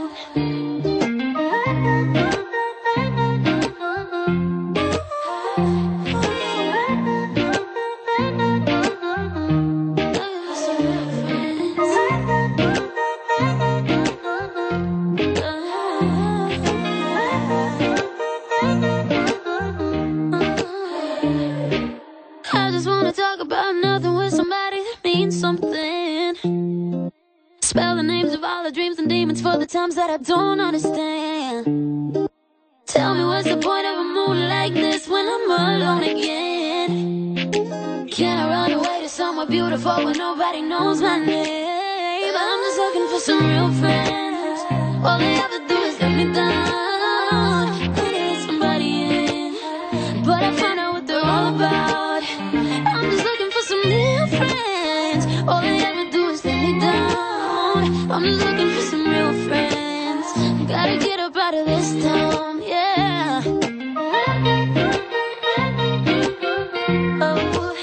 Spell the names of all the dreams and demons for the times that I don't understand. Tell me what's the point of a moon like this when I'm alone again? Can I run away to somewhere beautiful where nobody knows my name? But I'm just looking for some real friends. All they ever do is let me down. I need somebody in, but I find out what they're all about. I'm just looking for some real friends. All they ever do is let me down. I'm just looking for some real friends. Gotta get up out of this town, yeah. Oh.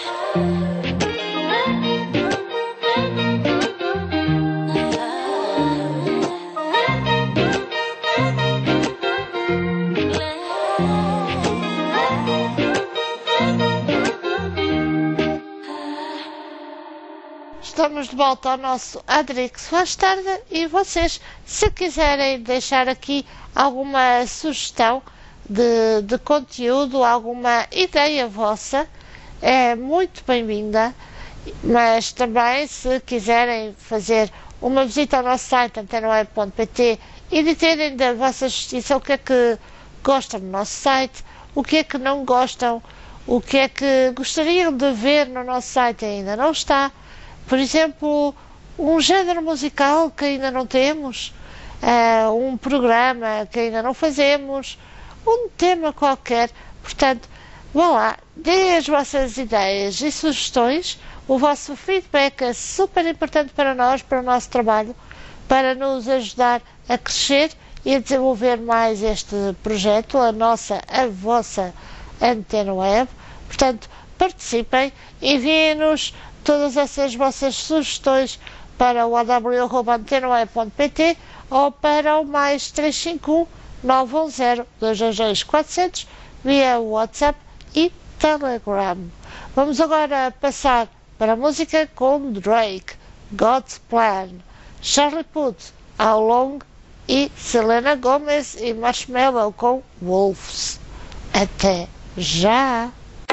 Estamos de volta ao nosso Adrix Faz Tarde e vocês, se quiserem deixar aqui alguma sugestão de, de conteúdo, alguma ideia vossa, é muito bem-vinda, mas também se quiserem fazer uma visita ao nosso site antena web ponto pt e dizerem da vossa justiça o que é que gostam do nosso site, o que é que não gostam, o que é que gostariam de ver no nosso site e ainda não está. Por exemplo, um género musical que ainda não temos, uh, um programa que ainda não fazemos, um tema qualquer. Portanto, vão lá, deem as vossas ideias e sugestões. O vosso feedback é super importante para nós, para o nosso trabalho, para nos ajudar a crescer e a desenvolver mais este projeto, a nossa, a vossa Antena Web. Portanto, participem, enviem-nos todas essas vossas sugestões para o a w arroba antena web ponto pt ou para o mais três cinco um nove um zero dois dois dois quatro zero zero via WhatsApp e Telegram. Vamos agora passar para a música com Drake, God's Plan, Charlie Puth, How Long e Selena Gomez e Marshmello com Wolves. Até já!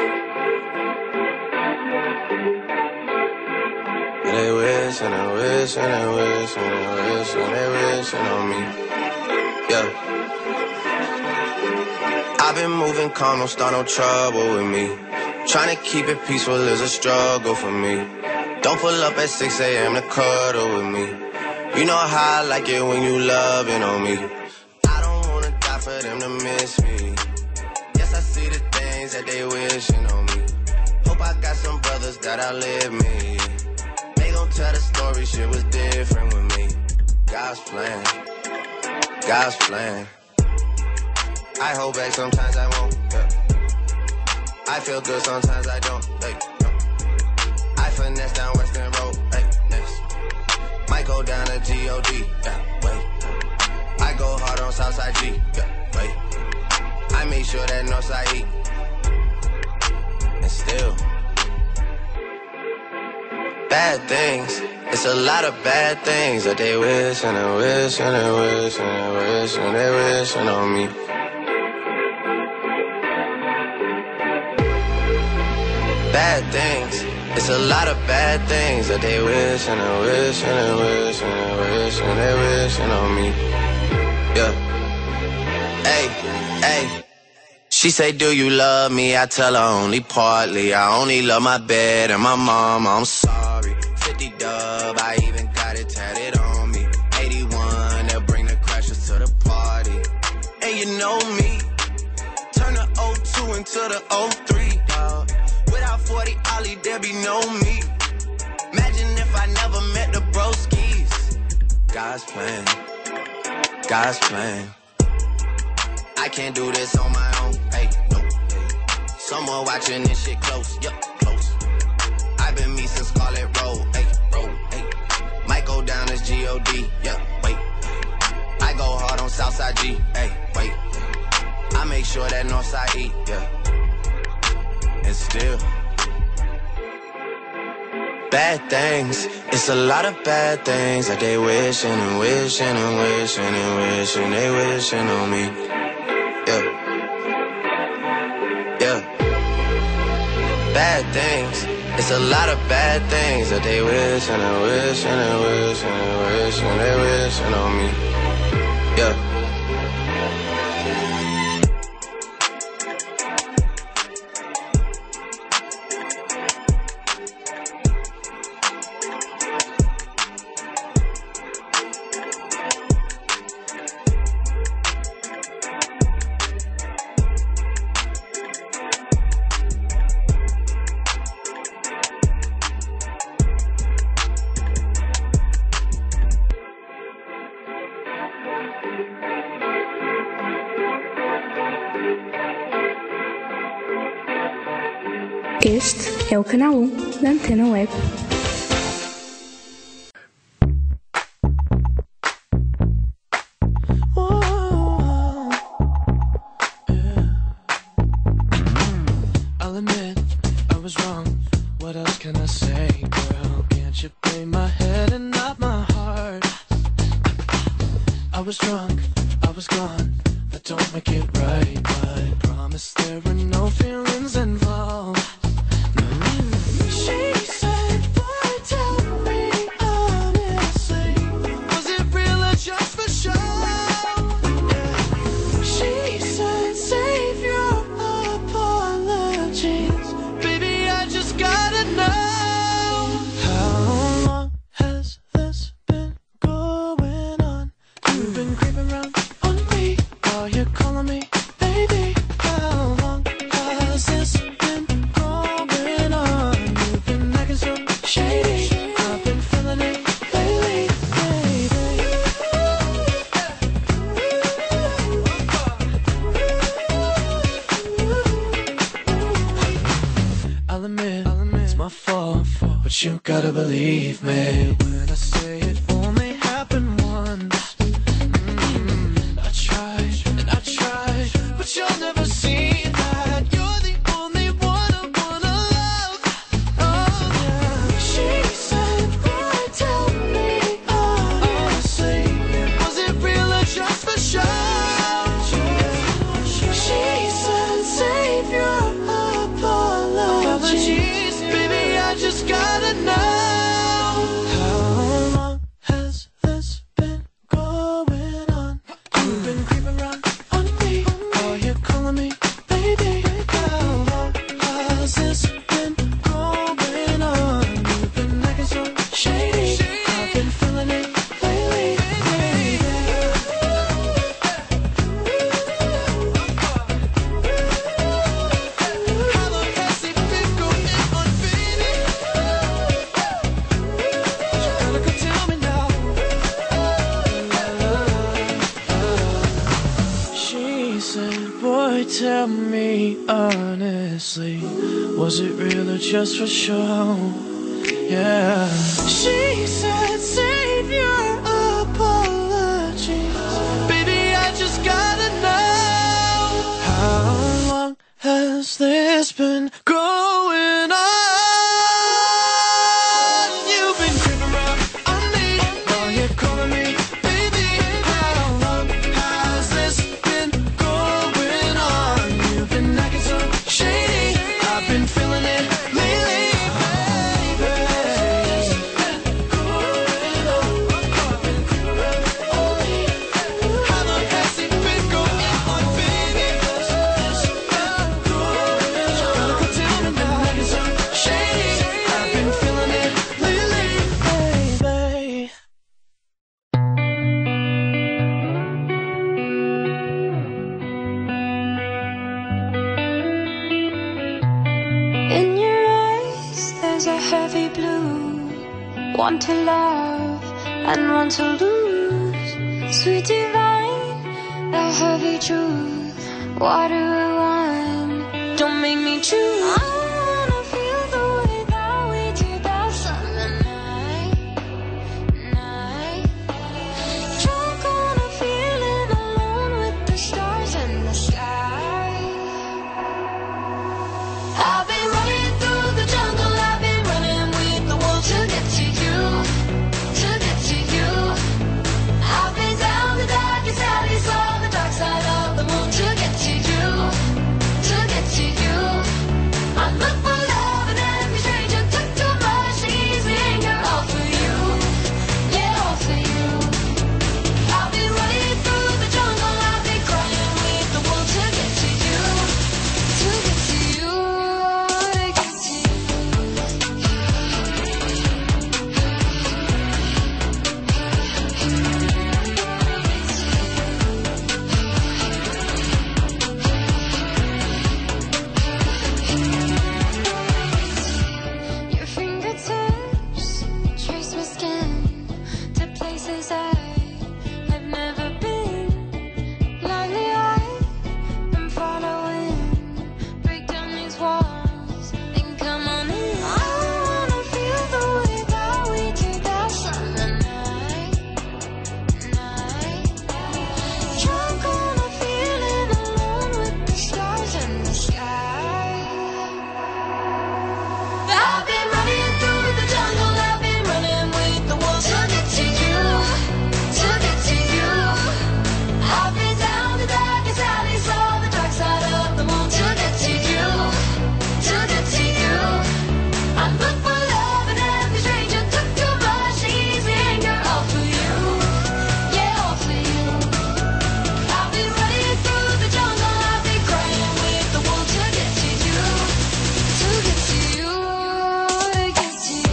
They wish and they wish and they wish and they wish and they wishing on me. Yeah. I've been moving calm, don't start no trouble with me. Trying to keep it peaceful is a struggle for me. Don't pull up at six a m to cuddle with me. You know how I like it when you loving on me. I don't wanna die for them to miss me. Yes, I see the things that they wishing on me. Hope I got some brothers that outlive me. They gon' tell the story, shit was different with me. God's plan, God's plan. I hold back, sometimes I won't, yeah. I feel good, sometimes I don't, hey, no. I finesse down Western Road, hey, next. Might go down to G O D, yeah, wait. I go hard on Southside G, yeah, wait. I make sure that Northside E. And still bad things, it's a lot of bad things that they wish and they wish and they wish and they wish and they wishing on me. Bad things, it's a lot of bad things that they wish and they wish and they wish and they wish and they wishing on me. Yeah. Hey, hey. She say, do you love me? I tell her only partly. I only love my bed and my mama, I'm sorry. fifty dub, I even got it tatted on me. eighty-one, they'll bring the crashers to the party. And you know me, turn the oh two into the oh three, dawg. Without forty Ollie, there be no me. Imagine if I never met the broskies. God's plan, God's plan. I can't do this on my own, hey, no, hey. Someone watching this shit close, yup, close. I've been me since Scarlet Road, hey, road, hey. Might go down as G O D, yeah, wait. I go hard on Southside G, hey, wait. I make sure that Northside E, yeah. And still bad things, it's a lot of bad things that they wishing and wishing and wishing and wishing they wishing on me. Yeah, yeah. Bad things, it's a lot of bad things that they wish and they wish and they wish and they wish and they wishing on me. Yeah. Este é o canal um da Antena Web. I'll admit I was wrong. What else can I say, girl? Can't you play my head and not my heart? I was drunk, I was gone. That don't make it right, but promise there were no feelings involved. She said, boy, tell me honestly, but you gotta believe me when I say it only happened once. Mm, I tried and I tried, but you'll never see that. You're the only one I wanna love. Oh yeah. She said, boy, tell me honestly, was it real or just for show? She said, save your apologies, baby, I just gotta know. How long has this been going on? You've been creeping around on me, are you calling me baby? How long has this been going on? You've been acting so shady, I've been feeling it lately, baby. How long has it been going on, baby? You gotta go tell me now. She said, boy, tell me honestly, was it real or just for show? Yeah. She said, save your apologies, baby, I just gotta know. How long has this been going on? You've been creeping around on me, are you calling me baby? How long has this been going on? You've been acting so shady, I've been feeling it lately, baby. How long has it been going on, baby? Gotta go tell me now. Acting so shady, I've been feeling it lately, baby. In your eyes, there's a heavy blue. Want to love and want to lose. Sweet divine, the heavy truth. Water or wine, don't make me choose. I wanna feel the way that we do that summer night, night. Drunk on a feeling alone with the stars in the sky. I've been running through the jungle, I've been running with the wolves to get to you, to get to you. I've been down the darkest alleys, saw the dark side of the moon to get to you, to get to you. I look for love and every stranger took too much to ease the anger, all for you, yeah, all for you. I've been running through the jungle, I've been crying with the wolves to get to you, to get to you, to get to you. Your fingertips trace my skin to places I have never been. Blindly I am following. Break down these walls and come on in. I wanna feel the way that we do that summer night, night. Drunk on a feeling alone with the stars in the sky. I've been running through the jungle, I've been running with the wolves to get to you, to get to you. I've been down the darkest alleys, saw the dark side of the moon to get to you, to get to you. I look for love and every stranger took too much to ease the anger, all for you, yeah, all for you. I've been running through the jungle, I've been crying with the wolves to get to you, to get to you, to get to you.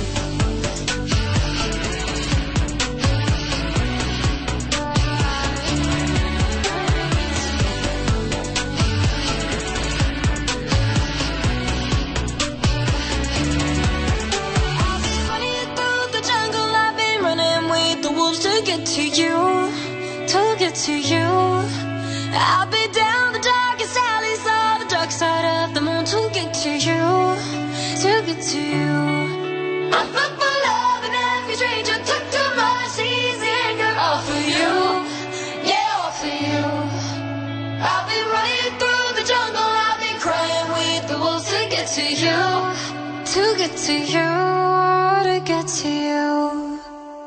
I've been running through the jungle, I've been running with the wolves to get to you, to get to you. I've been down the darkest alleys, saw the dark side of the moon to get to you, to get to you. I to you, to get to you, to get to you.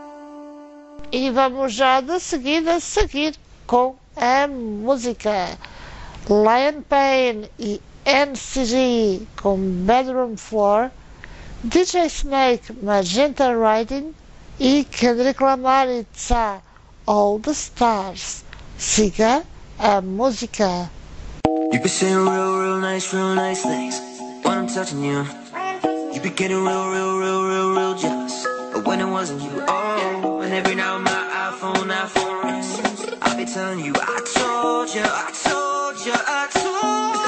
E vamos já de seguida seguir com a música Lion Pain e N C G com Bedroom Floor, D J Snake, Magenta Riding e Kendrick Lamar e Tsa, All the Stars. Siga a música. You be saying real, real nice, real nice things when I'm touching you. You be getting real, real, real, real, real jealous. But when it wasn't you, oh, and every now my iPhone, iPhone rings. I be telling you, I told you, I told you, I told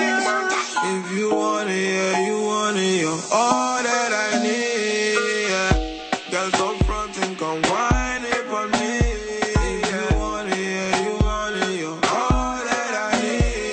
you. If you want it, yeah, you want it, you're all that I need. Yeah. Girl, so front and come wine it for me. If you want it, yeah, you want it, you're all that I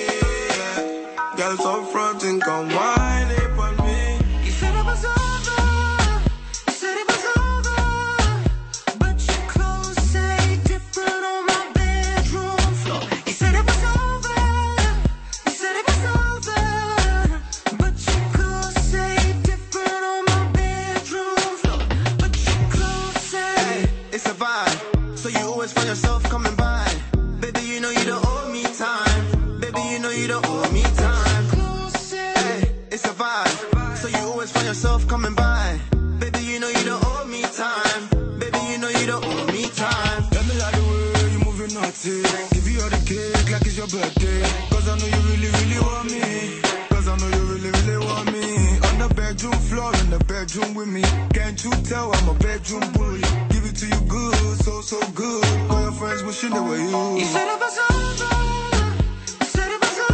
need. Yeah. Girl, so front and come wine it for me. You said it was over, you said it was over, but your clothes say different on my bedroom floor. You said it was over, you said it was over, but your clothes say different on my bedroom floor. But your clothes say. Hey, it's a vibe, so you always find yourself coming by. Baby, you know you don't owe me time. Baby, you know you don't owe me time. Hey, it's a vibe, so you always find yourself coming by. Baby, you know you don't owe me time. Baby, you know you don't owe me time. Let me like the way you move your naughty. Give you all the cake like it's your birthday. Cause I know you really, really want me. Cause I know you really, really want me. On the bedroom floor, in the bedroom with me. Can't you tell I'm a bedroom bully? Give it to you good, so, so good. All your friends wishing they were you. You said it was over, you said it was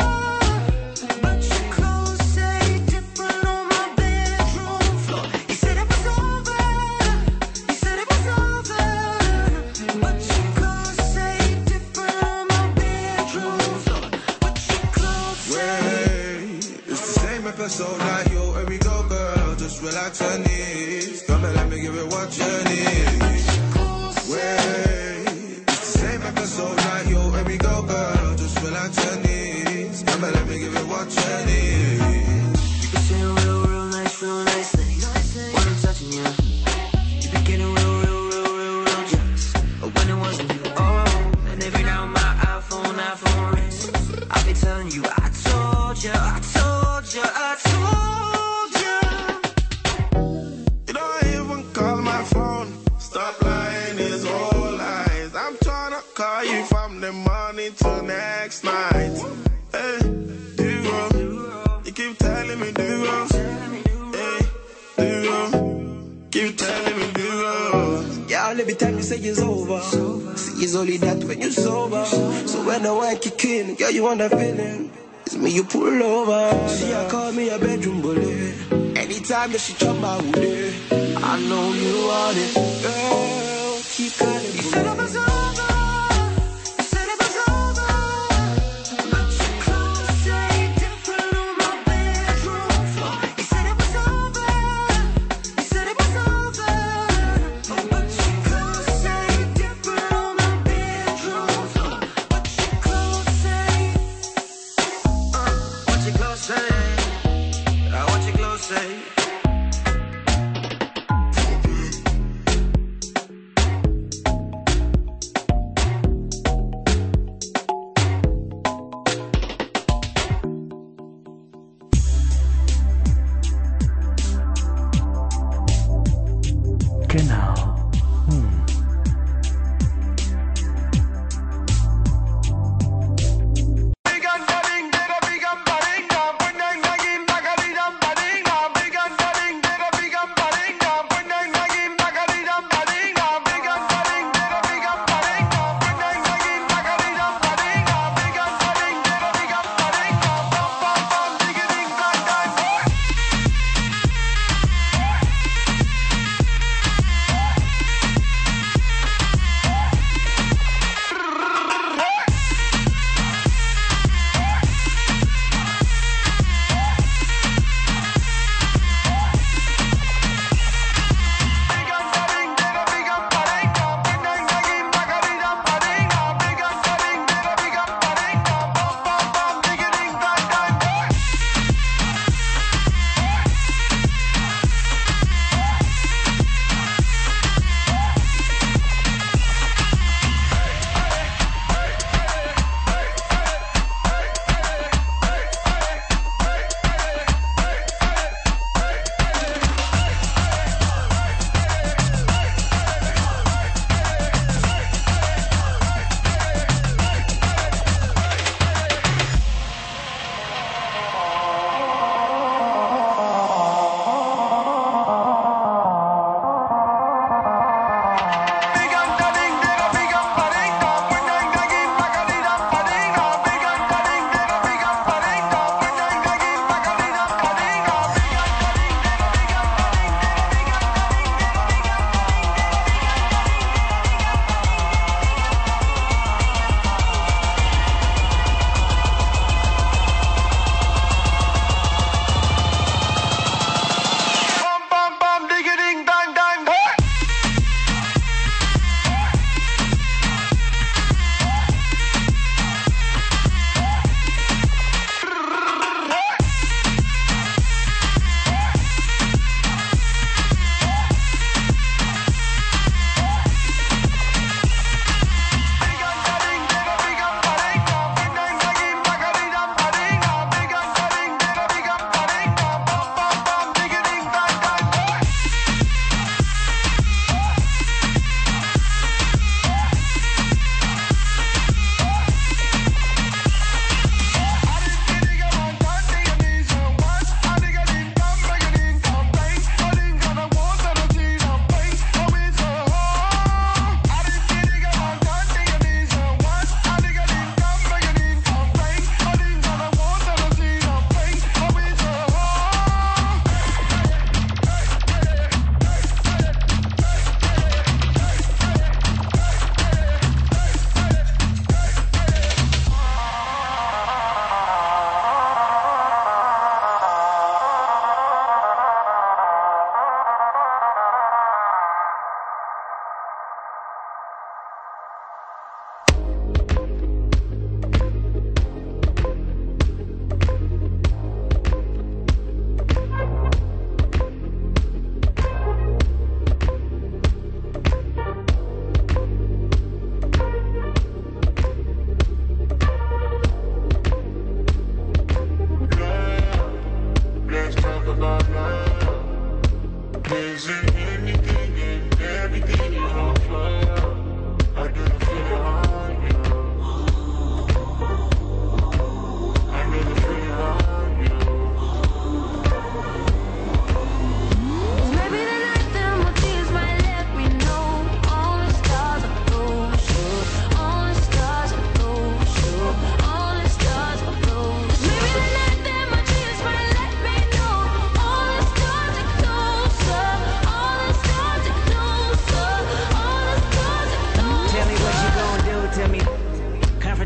over, but your clothes say different on my bedroom floor. You said it was over, you said it was over, but your clothes say different on my bedroom floor. But your clothes say. Wait, it's the same episode like you. Here we go, girl. Just relax your knees. Come and let me give it what you need. Wait, it's the same episode like you. Here we go, girl. Just relax your knees. Come and let me give it what you need. You be saying real, real nice, real nice things when I'm touching you. You be getting real, real, real, real, real jealous. But when it wasn't you, oh, and every now my iPhone, iPhone rings. I be telling you, I told you, I told you, I told you. You don't even call my phone. Stop lying, it's all lies. I'm tryna call you from the morning till next night. Hey, do wrong. You keep telling me do wrong. Hey, do wrong. Keep telling me do wrong. Yeah, every time you say it's over, see it's only that when you're sober. So when the wine kick in, girl, you want that feeling. It's me you pull over. She a call me a bedroom bully. Anytime that she drop my wood, I know you want it. Girl, keep calling me. You said it was over, you said it was over, but your clothes say different on my bedroom floor. You said it was over, you said it was over, but your clothes say different on my bedroom floor. But your clothes say. Uh, what your clothes say? Uh, what your clothes say?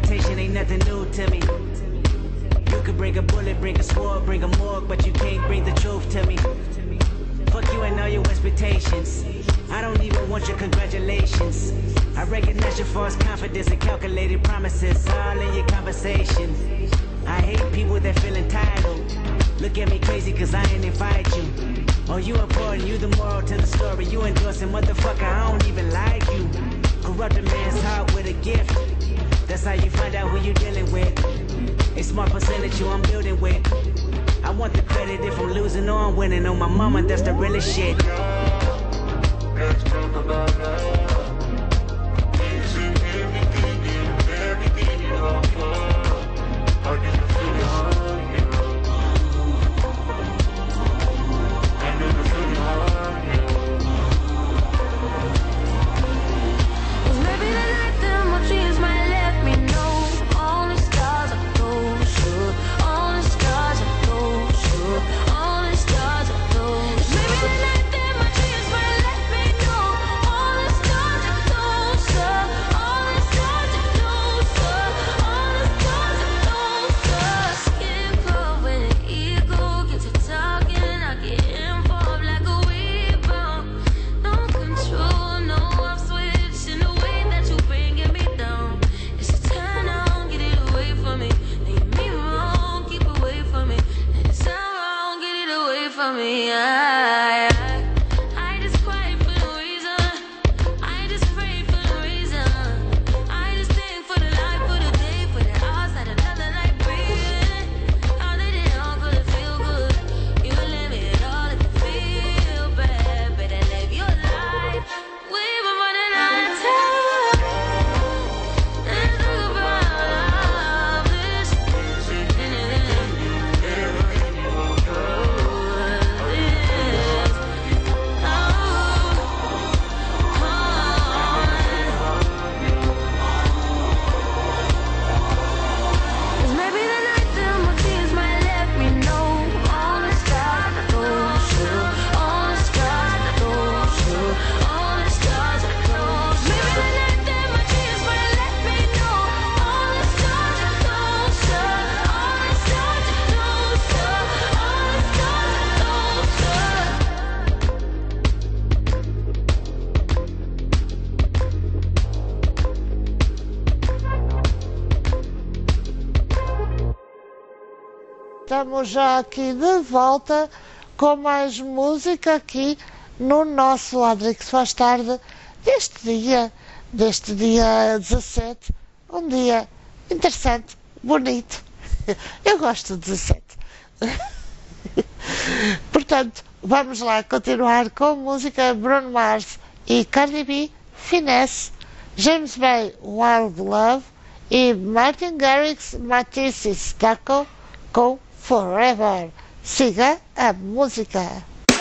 temptation ain't nothing new to me. You could bring a bullet, bring a sword, bring a morgue, but you can't bring the truth to me. Fuck you and all your expectations. I don't even want your congratulations. I recognize your false confidence and calculated promises all in your conversation. I hate people that feel entitled. Look at me crazy cause I ain't invite you. Oh, you important, you the moral to the story. You endorsing, motherfucker, I don't even like you. Corrupt a man's heart with a gift. That's how you find out who you dealing with. A smart percentage you I'm building with. I want the credit if I'm losing or I'm winning. On my mama, that's the realest shit. Let's talk about love. Using everything and everything you offer. How do you feel behind you? I know you feel behind you. Well, maybe the night that my dreams might let me know. All the stars are closer. All the stars are closer. All the stars are closer. Maybe the night that my dreams might let me know. All the stars are closer. All the stars are closer. All the stars are closer. Skin cold when the ego gets to talking. I get involved like a rebound. No control, no off switch in the way that you bringing me down. It's a turn on, get it away from me. Leave me wrong, keep away from me. And it's not wrong, get it away from me. I, I, I just cry for no reason. I just pray for no reason. I just think for the life, for the day, for the outside, another night breathing. How did it all go to feel good? You live it all if you feel bad. Better live your life. We were running out of time. Let's talk about this. Cause maybe the night that my tears might let me know. All the stars are closer. All the stars are closer. All the stars are closer. Maybe the night that my tears might let me know. All the stars are closer. All the stars are closer. All the stars are closer. Estamos já aqui de volta com mais música aqui no nosso Ladra que se faz tarde deste dia, deste dia dezassete, um dia interessante, bonito. Eu gosto de dezassete. Portanto, vamos lá continuar com música Bruno Mars e Cardi B, Finesse, James Bay, Wild Love e Martin Garrix, Matisse Taco com Forever. Siga a música.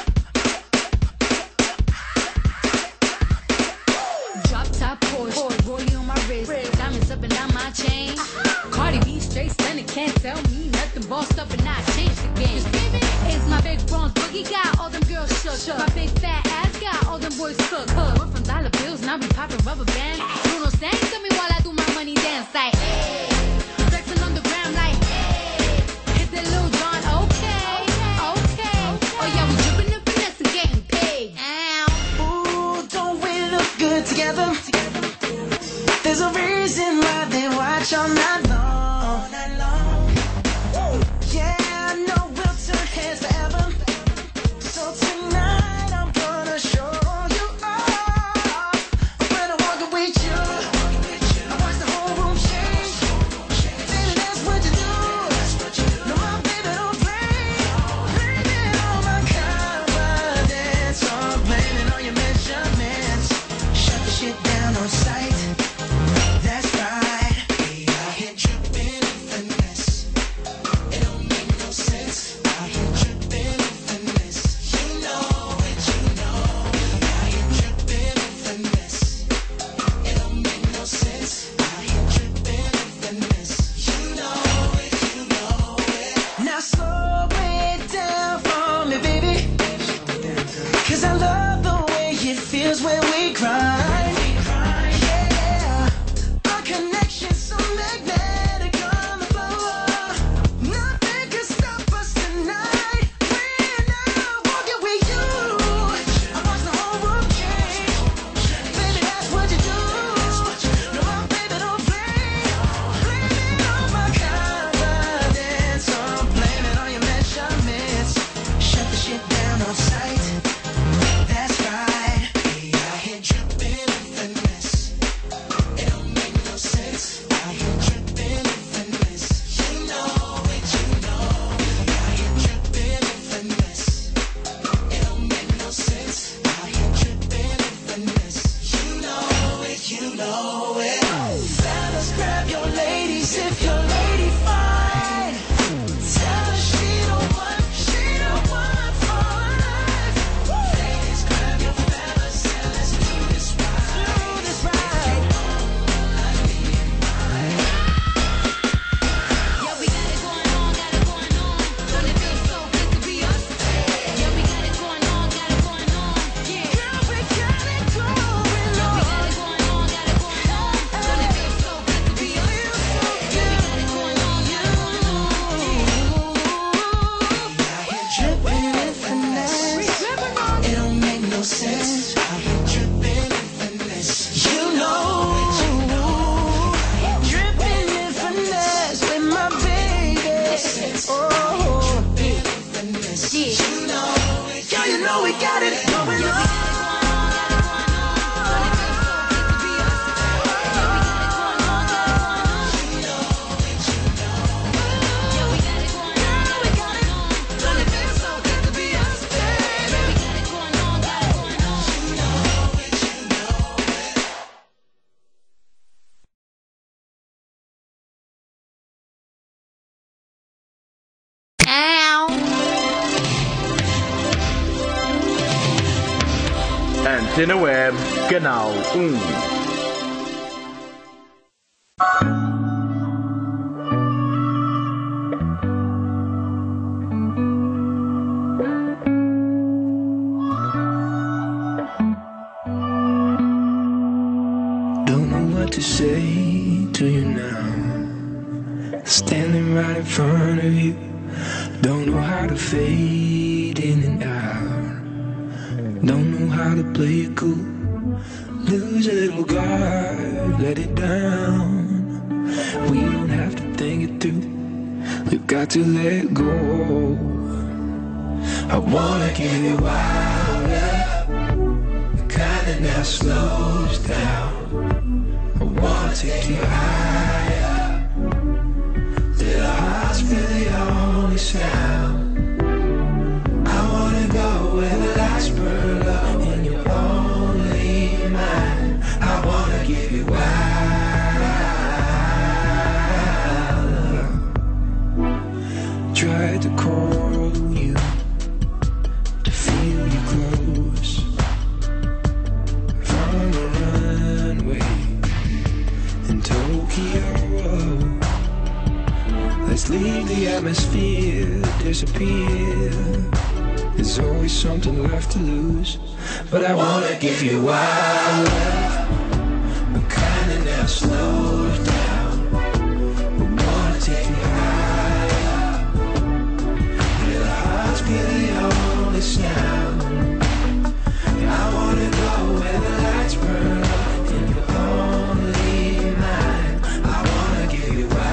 Drop top Porsche, rollie on my wrist, diamonds up and down my chain. Cardi B straight stunning, can't tell me nothing. Bossed up and I changed the game. It's my big bronze boogie, got all them girls shook. My big fat ass got all them boys cooked. We're from dollar bills, now we popping rubber bands. Bruno sang to me while I do my money dance like, hey. Flexing on the ground like, hey. Hit that Lil Jon, okay, okay. Oh yeah, we dripping and finesse and getting paid. Ow. Ooh, don't we look good together? There's a reason why they watch all night long. All night long. Woo. Yeah, I know we'll turn heads forever. So tonight I'm gonna show you off. When I walk with you, I watch the whole room change. Baby, that's what you do. No, my baby don't play. Blaming all my confidence, or blaming all your measurements. Shut the shit down on sight. That's right. Hey, I hit you Antena Web, Canal um. Don't know what to say to you now. Standing right in front of you. Don't know how to fade in and out. Don't know how to play it cool. Lose a little guard, let it down. We don't have to think it through. We've got to let go. I wanna give you wild love, the kind that now slows down. I wanna take you higher. Little hearts feel the only sound. I wanna go where the lights burn up and you're only mine. I wanna give you wild love. Tried to call you to feel you close from the runway in Tokyo. Let's leave the atmosphere, disappear. There's always something left to lose. But I wanna give you wild love, the kind that now slows down. I wanna take you higher. Little hearts be the only sound. I wanna go where the lights burn up and you're only mine. I wanna give you wild.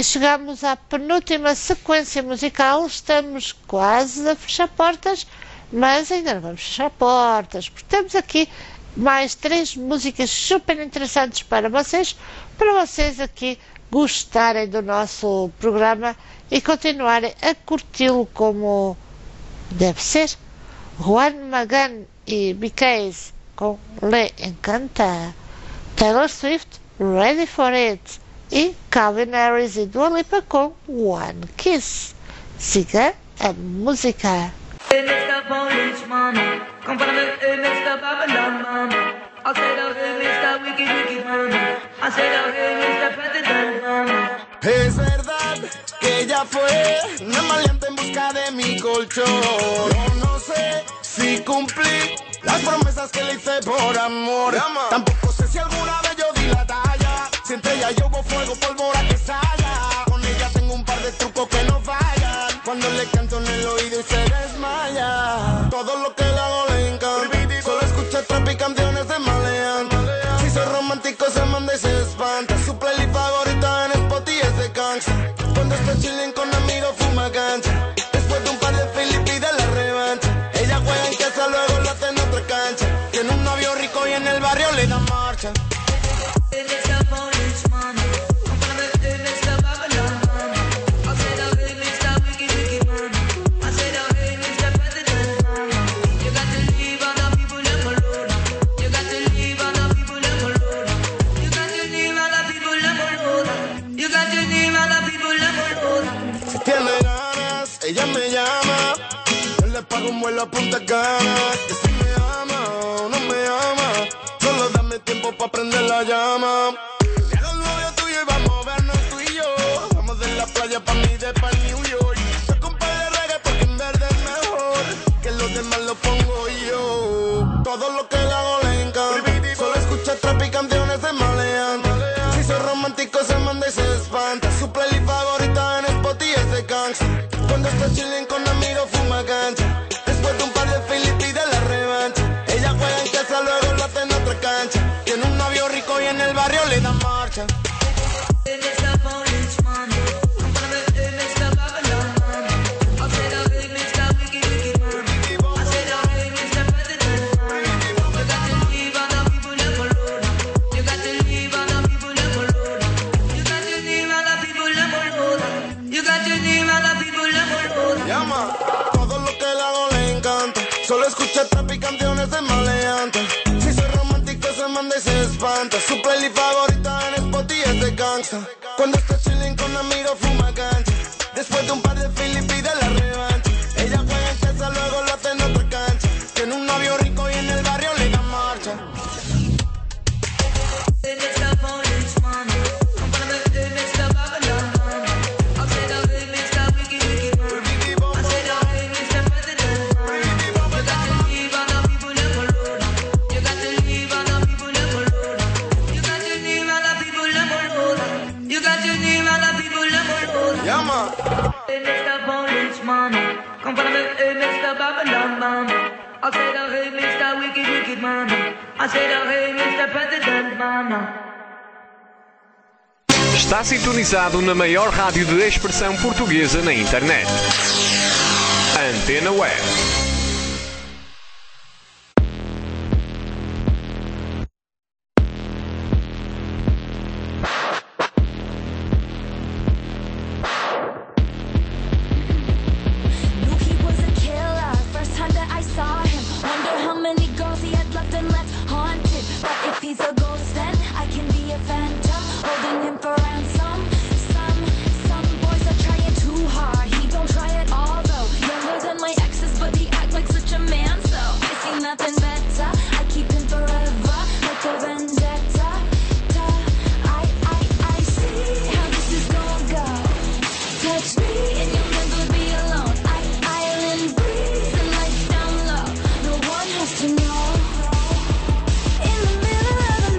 chegamos à penúltima sequência musical. Estamos quase a fechar portas, mas ainda não vamos fechar portas, porque temos aqui mais três músicas super interessantes para vocês, para vocês aqui gostarem do nosso programa e continuarem a curti-lo como deve ser. Juan Magán e B Ks com Le Encanta, Taylor Swift, Ready for It, e Calvin Harris e Dua Lipa com One Kiss. Siga a música. Hey, Mister Policeman, come follow me, hey, Mister Babylon Man. I said, oh, hey, Mister Wicked Wicked Man. I said, oh, hey, Mister President Man. Es verdad que ella fue una maleante en busca de mi colchón. Yo no sé si cumplí las promesas que le hice por amor. Tampoco sé si alguna vez yo di la talla. Si entre ella y yo hubo fuego, pólvora que salga. Con ella tengo un par de trucos que no fallan. Cuando le canto en el oído y se desmaya. Todo lo que le hago le encanta. Solo escucha trap y canciones de maleante. Si soy romántico se manda y se espanta. Su playlist favorita en Spotify es de gangsta. Cuando está chilling con amigos fuma cancha. Después de un par de Philip pide la revancha. Ella juega en casa, luego lo hace en otra cancha. Tiene un novio rico y en el barrio le da marcha. Hey, Mister Policeman, come follow me, hey, Mister Babylon Man. I said, oh, hey, Mister Wicked Wicked Man. I said, oh, hey, Mister President Man. You got to leave other people alone. You got to leave other people alone. You got to leave other people alone. You got to leave other people alone. Si tiene ganas, ella me llama. Yo le pago un vuelo a Punta Cana. Que si me ama o no me ama, solo dame tiempo pa' prender la llama. Le hago el novio tuyo y vamos a vernos tú y yo. Vamos de la playa pa' mí de pa' New York. Yo con par de reggae porque en verde es mejor. Que los demás lo pongo yo. Todo lo que le hago le encanta. Solo escucha trap y canciones de maleante. Si soy romántico se manda y se espanta. Su playlist favorita en Spotify es de gangsta. Cuando está chilling con amigos fuma cancha. Después de un par de Philip pide la revancha. Ella juega en casa, luego lo hace en otra cancha. Tiene un novio rico y en el barrio le da marcha. Hey, Mister Policeman, come follow me, hey, Mister Babylon Man. I said, oh, hey, Mister Wicked Wicked Man. I said, oh, hey, Mister President Man. You got to leave other people alone. You got to leave other people alone. You got to leave other people alone. You got to leave other people alone. Llama. Todo lo que le hago le encanta. Solo escucha trap y canciones de maleante. Si soy romántico se manda y se espanta. Su playlist favorita en Spotify es de gangsta. Cuando está chilling con amigos fuma cancha. Después de un par de Philip pide la revancha. Ella juega en casa, luego lo hace en otra cancha. Tiene un novio rico y en el barrio le da marcha. Hey, Mister Policeman, come follow me, hey, Mister Babylon Man. I said, oh, hey, Mister Wicked Wicked Man. I said, oh, hey, Mister President Man. You got to leave other people alone. You got to leave other people alone. You got to leave other people alone. You got to leave other people alone. Llama. Hey, Mister Policeman, come follow me, hey, Mister Babylon Man. I said, oh, hey, Mister Wicked Wicked Man. I said, oh, hey, Mister President Man. Está sintonizado na maior rádio de expressão portuguesa na internet. Antena Web. Knew he was a killer, first time that I saw him. Wonder how many girls he had left and left haunted. But if he's a ghost, then I can be a phantom, holding him for ransom. Some, some boys are trying too hard. He don't try at all though. Younger than my exes, but he act like such a man. So is he nothing better? I keep him forever, like a vendetta. Ta, I, I, I see how this is gonna go. Touch me and you'll never be alone. I, island breeze and lights down low. No one has to know. In the middle of the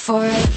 for it?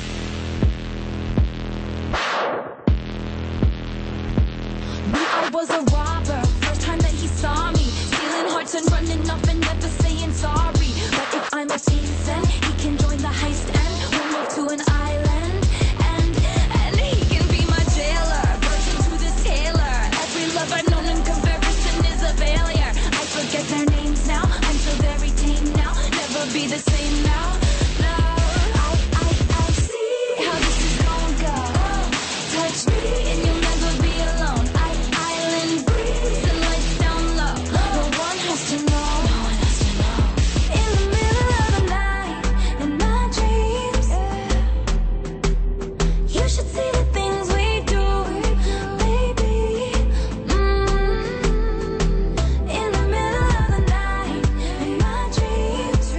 I was a robber, first time that he saw me, stealing hearts and running off and never saying sorry. But if I'm a thief, then he can join the heist and we'll move to an island, and and he can be my jailer, virgin to the tailor. Every love I've known in comparison is a failure. I forget their names now, I'm so very tame now, never be the same now. No, I I I see how this is gonna go. Touch me and you'll never be alone. I island breeze and lights down low. No one has to know. No one has to know. In the middle of the night, in my dreams, you should see the things we do, baby. Mm. In the middle of the night, in my dreams,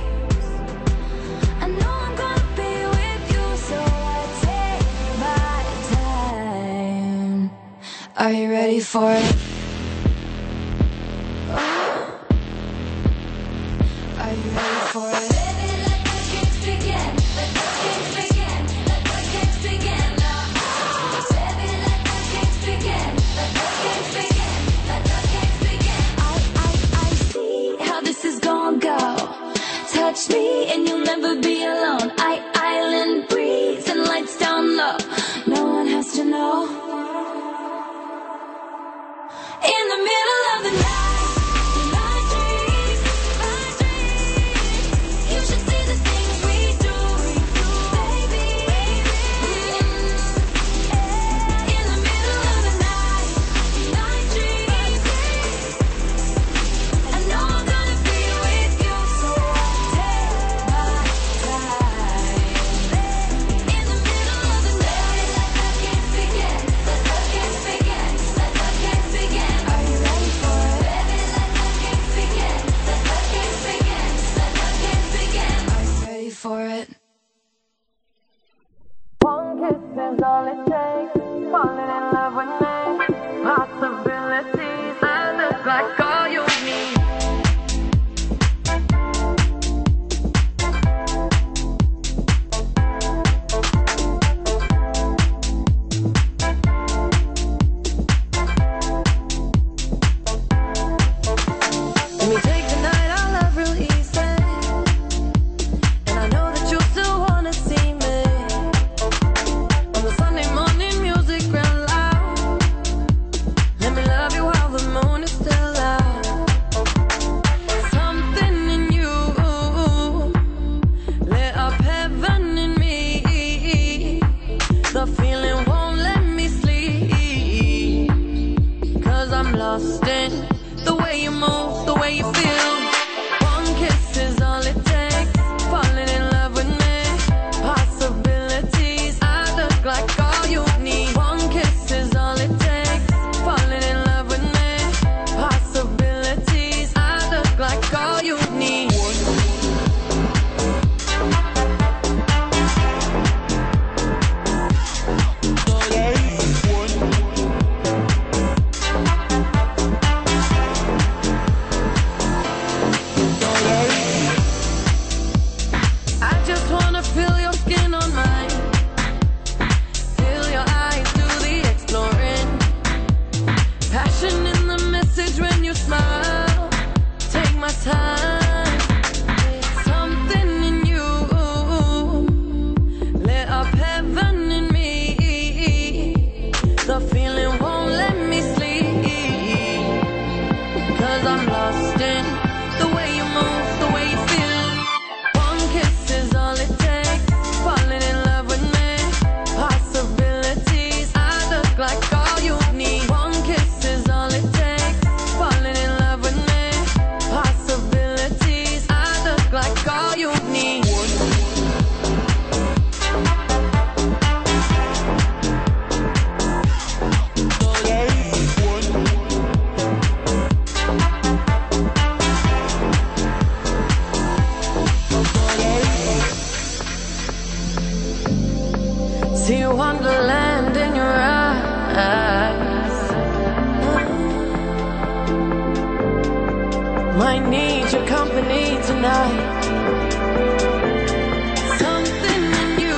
I know I'm gonna be with you, so I take my time. Are you ready for it? Are you ready for it? Baby, let the games begin. Let the games begin. Let the games begin now. Baby, let the games begin. Let the games begin. Let the games begin. I, I, I see how this is gonna go. Touch me and you'll never be alone. I island breeze and lights down low. No one has to know. In the middle of the night, in my dreams, my dreams, you should see the things we do, baby. In the middle of the night, in my dreams, I know I'm gonna be with you, so I take my time. In the middle of the night, let the games begin, let the games begin, let the games begin. Are you ready for it? Baby, let the games begin, let the games begin, let the games begin. Are you ready for it? One kiss is all it takes. Falling in love with me. Possibilities. I look like all you need. Let me take the night, I love real easy. And I know that you still wanna see me. On the Sunday morning, music real loud. Let me love you while the moon is still out. Something in you lit up heaven in me. The feeling won't let me sleep, 'cause I'm lost in the way you move, the way you feel. One kiss is all it takes. Falling in love with me. Possibilities. I look like all you need. One kiss is all it takes. Falling in love with me. Possibilities. I look like all you need. I just wanna feel your skin on mine. Feel your eyes do the exploring. Passion in the message when you smile. Take my time. Something in you lit up heaven in me. The feeling won't let me sleep, 'cause I'm lost in the way you move, the way you feel. One kiss is all it takes. Falling in love with me. Possibilities. I look like all you need. One kiss is all it takes. Falling in love with me. Possibilities. I look like all you need. See wonderland in your eyes. Might need your company tonight. Something in you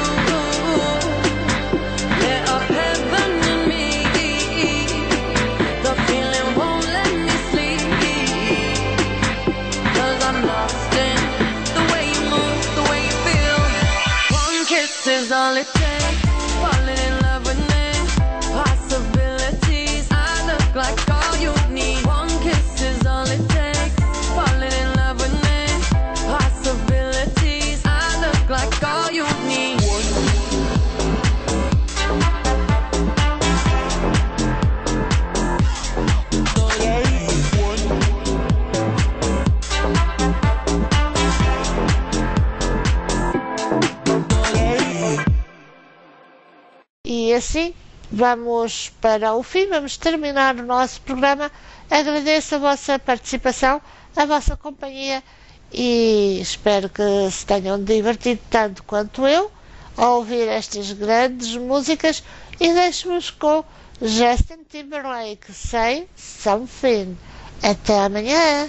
E assim, vamos para o fim, vamos terminar o nosso programa. Agradeço a vossa participação, a vossa companhia e espero que se tenham divertido tanto quanto eu ao ouvir estas grandes músicas e deixo-vos com Justin Timberlake, Say Something. Até amanhã!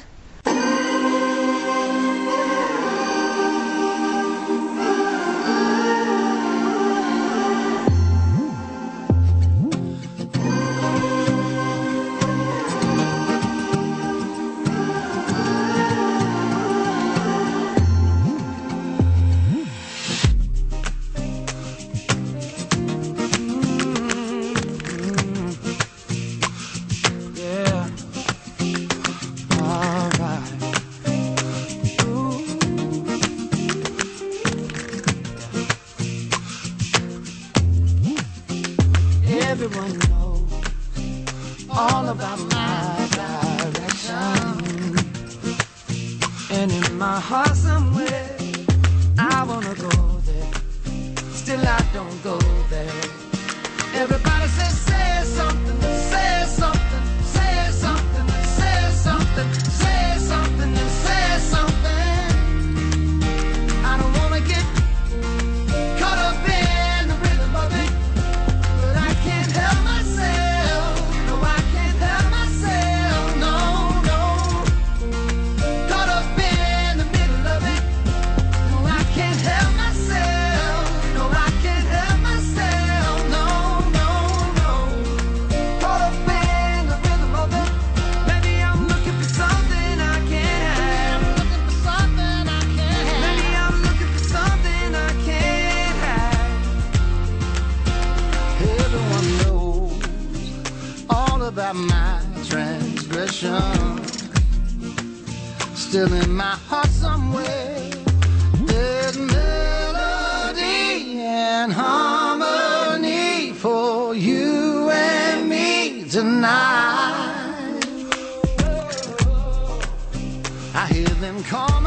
Yeah. Alright. Ooh. Everyone knows all about my direction, and in my heart somewhere I wanna go there. Still I don't go there. Everybody says, say something, say something, say something, say something, say something, and say something. I don't wanna get caught up in the rhythm of it, but I can't help myself. No, I can't help myself. No, no. Caught up in the middle of it. No, I can't help myself. No, I can't help myself. No, no, no. Caught up in the rhythm of it. Maybe I'm looking for something I can't have. Looking for something I can't have. Maybe I'm looking for something I can't have. Everyone knows all about my transgression. Still in my heart somewhere, there's melody and harmony for you and me tonight. I hear them call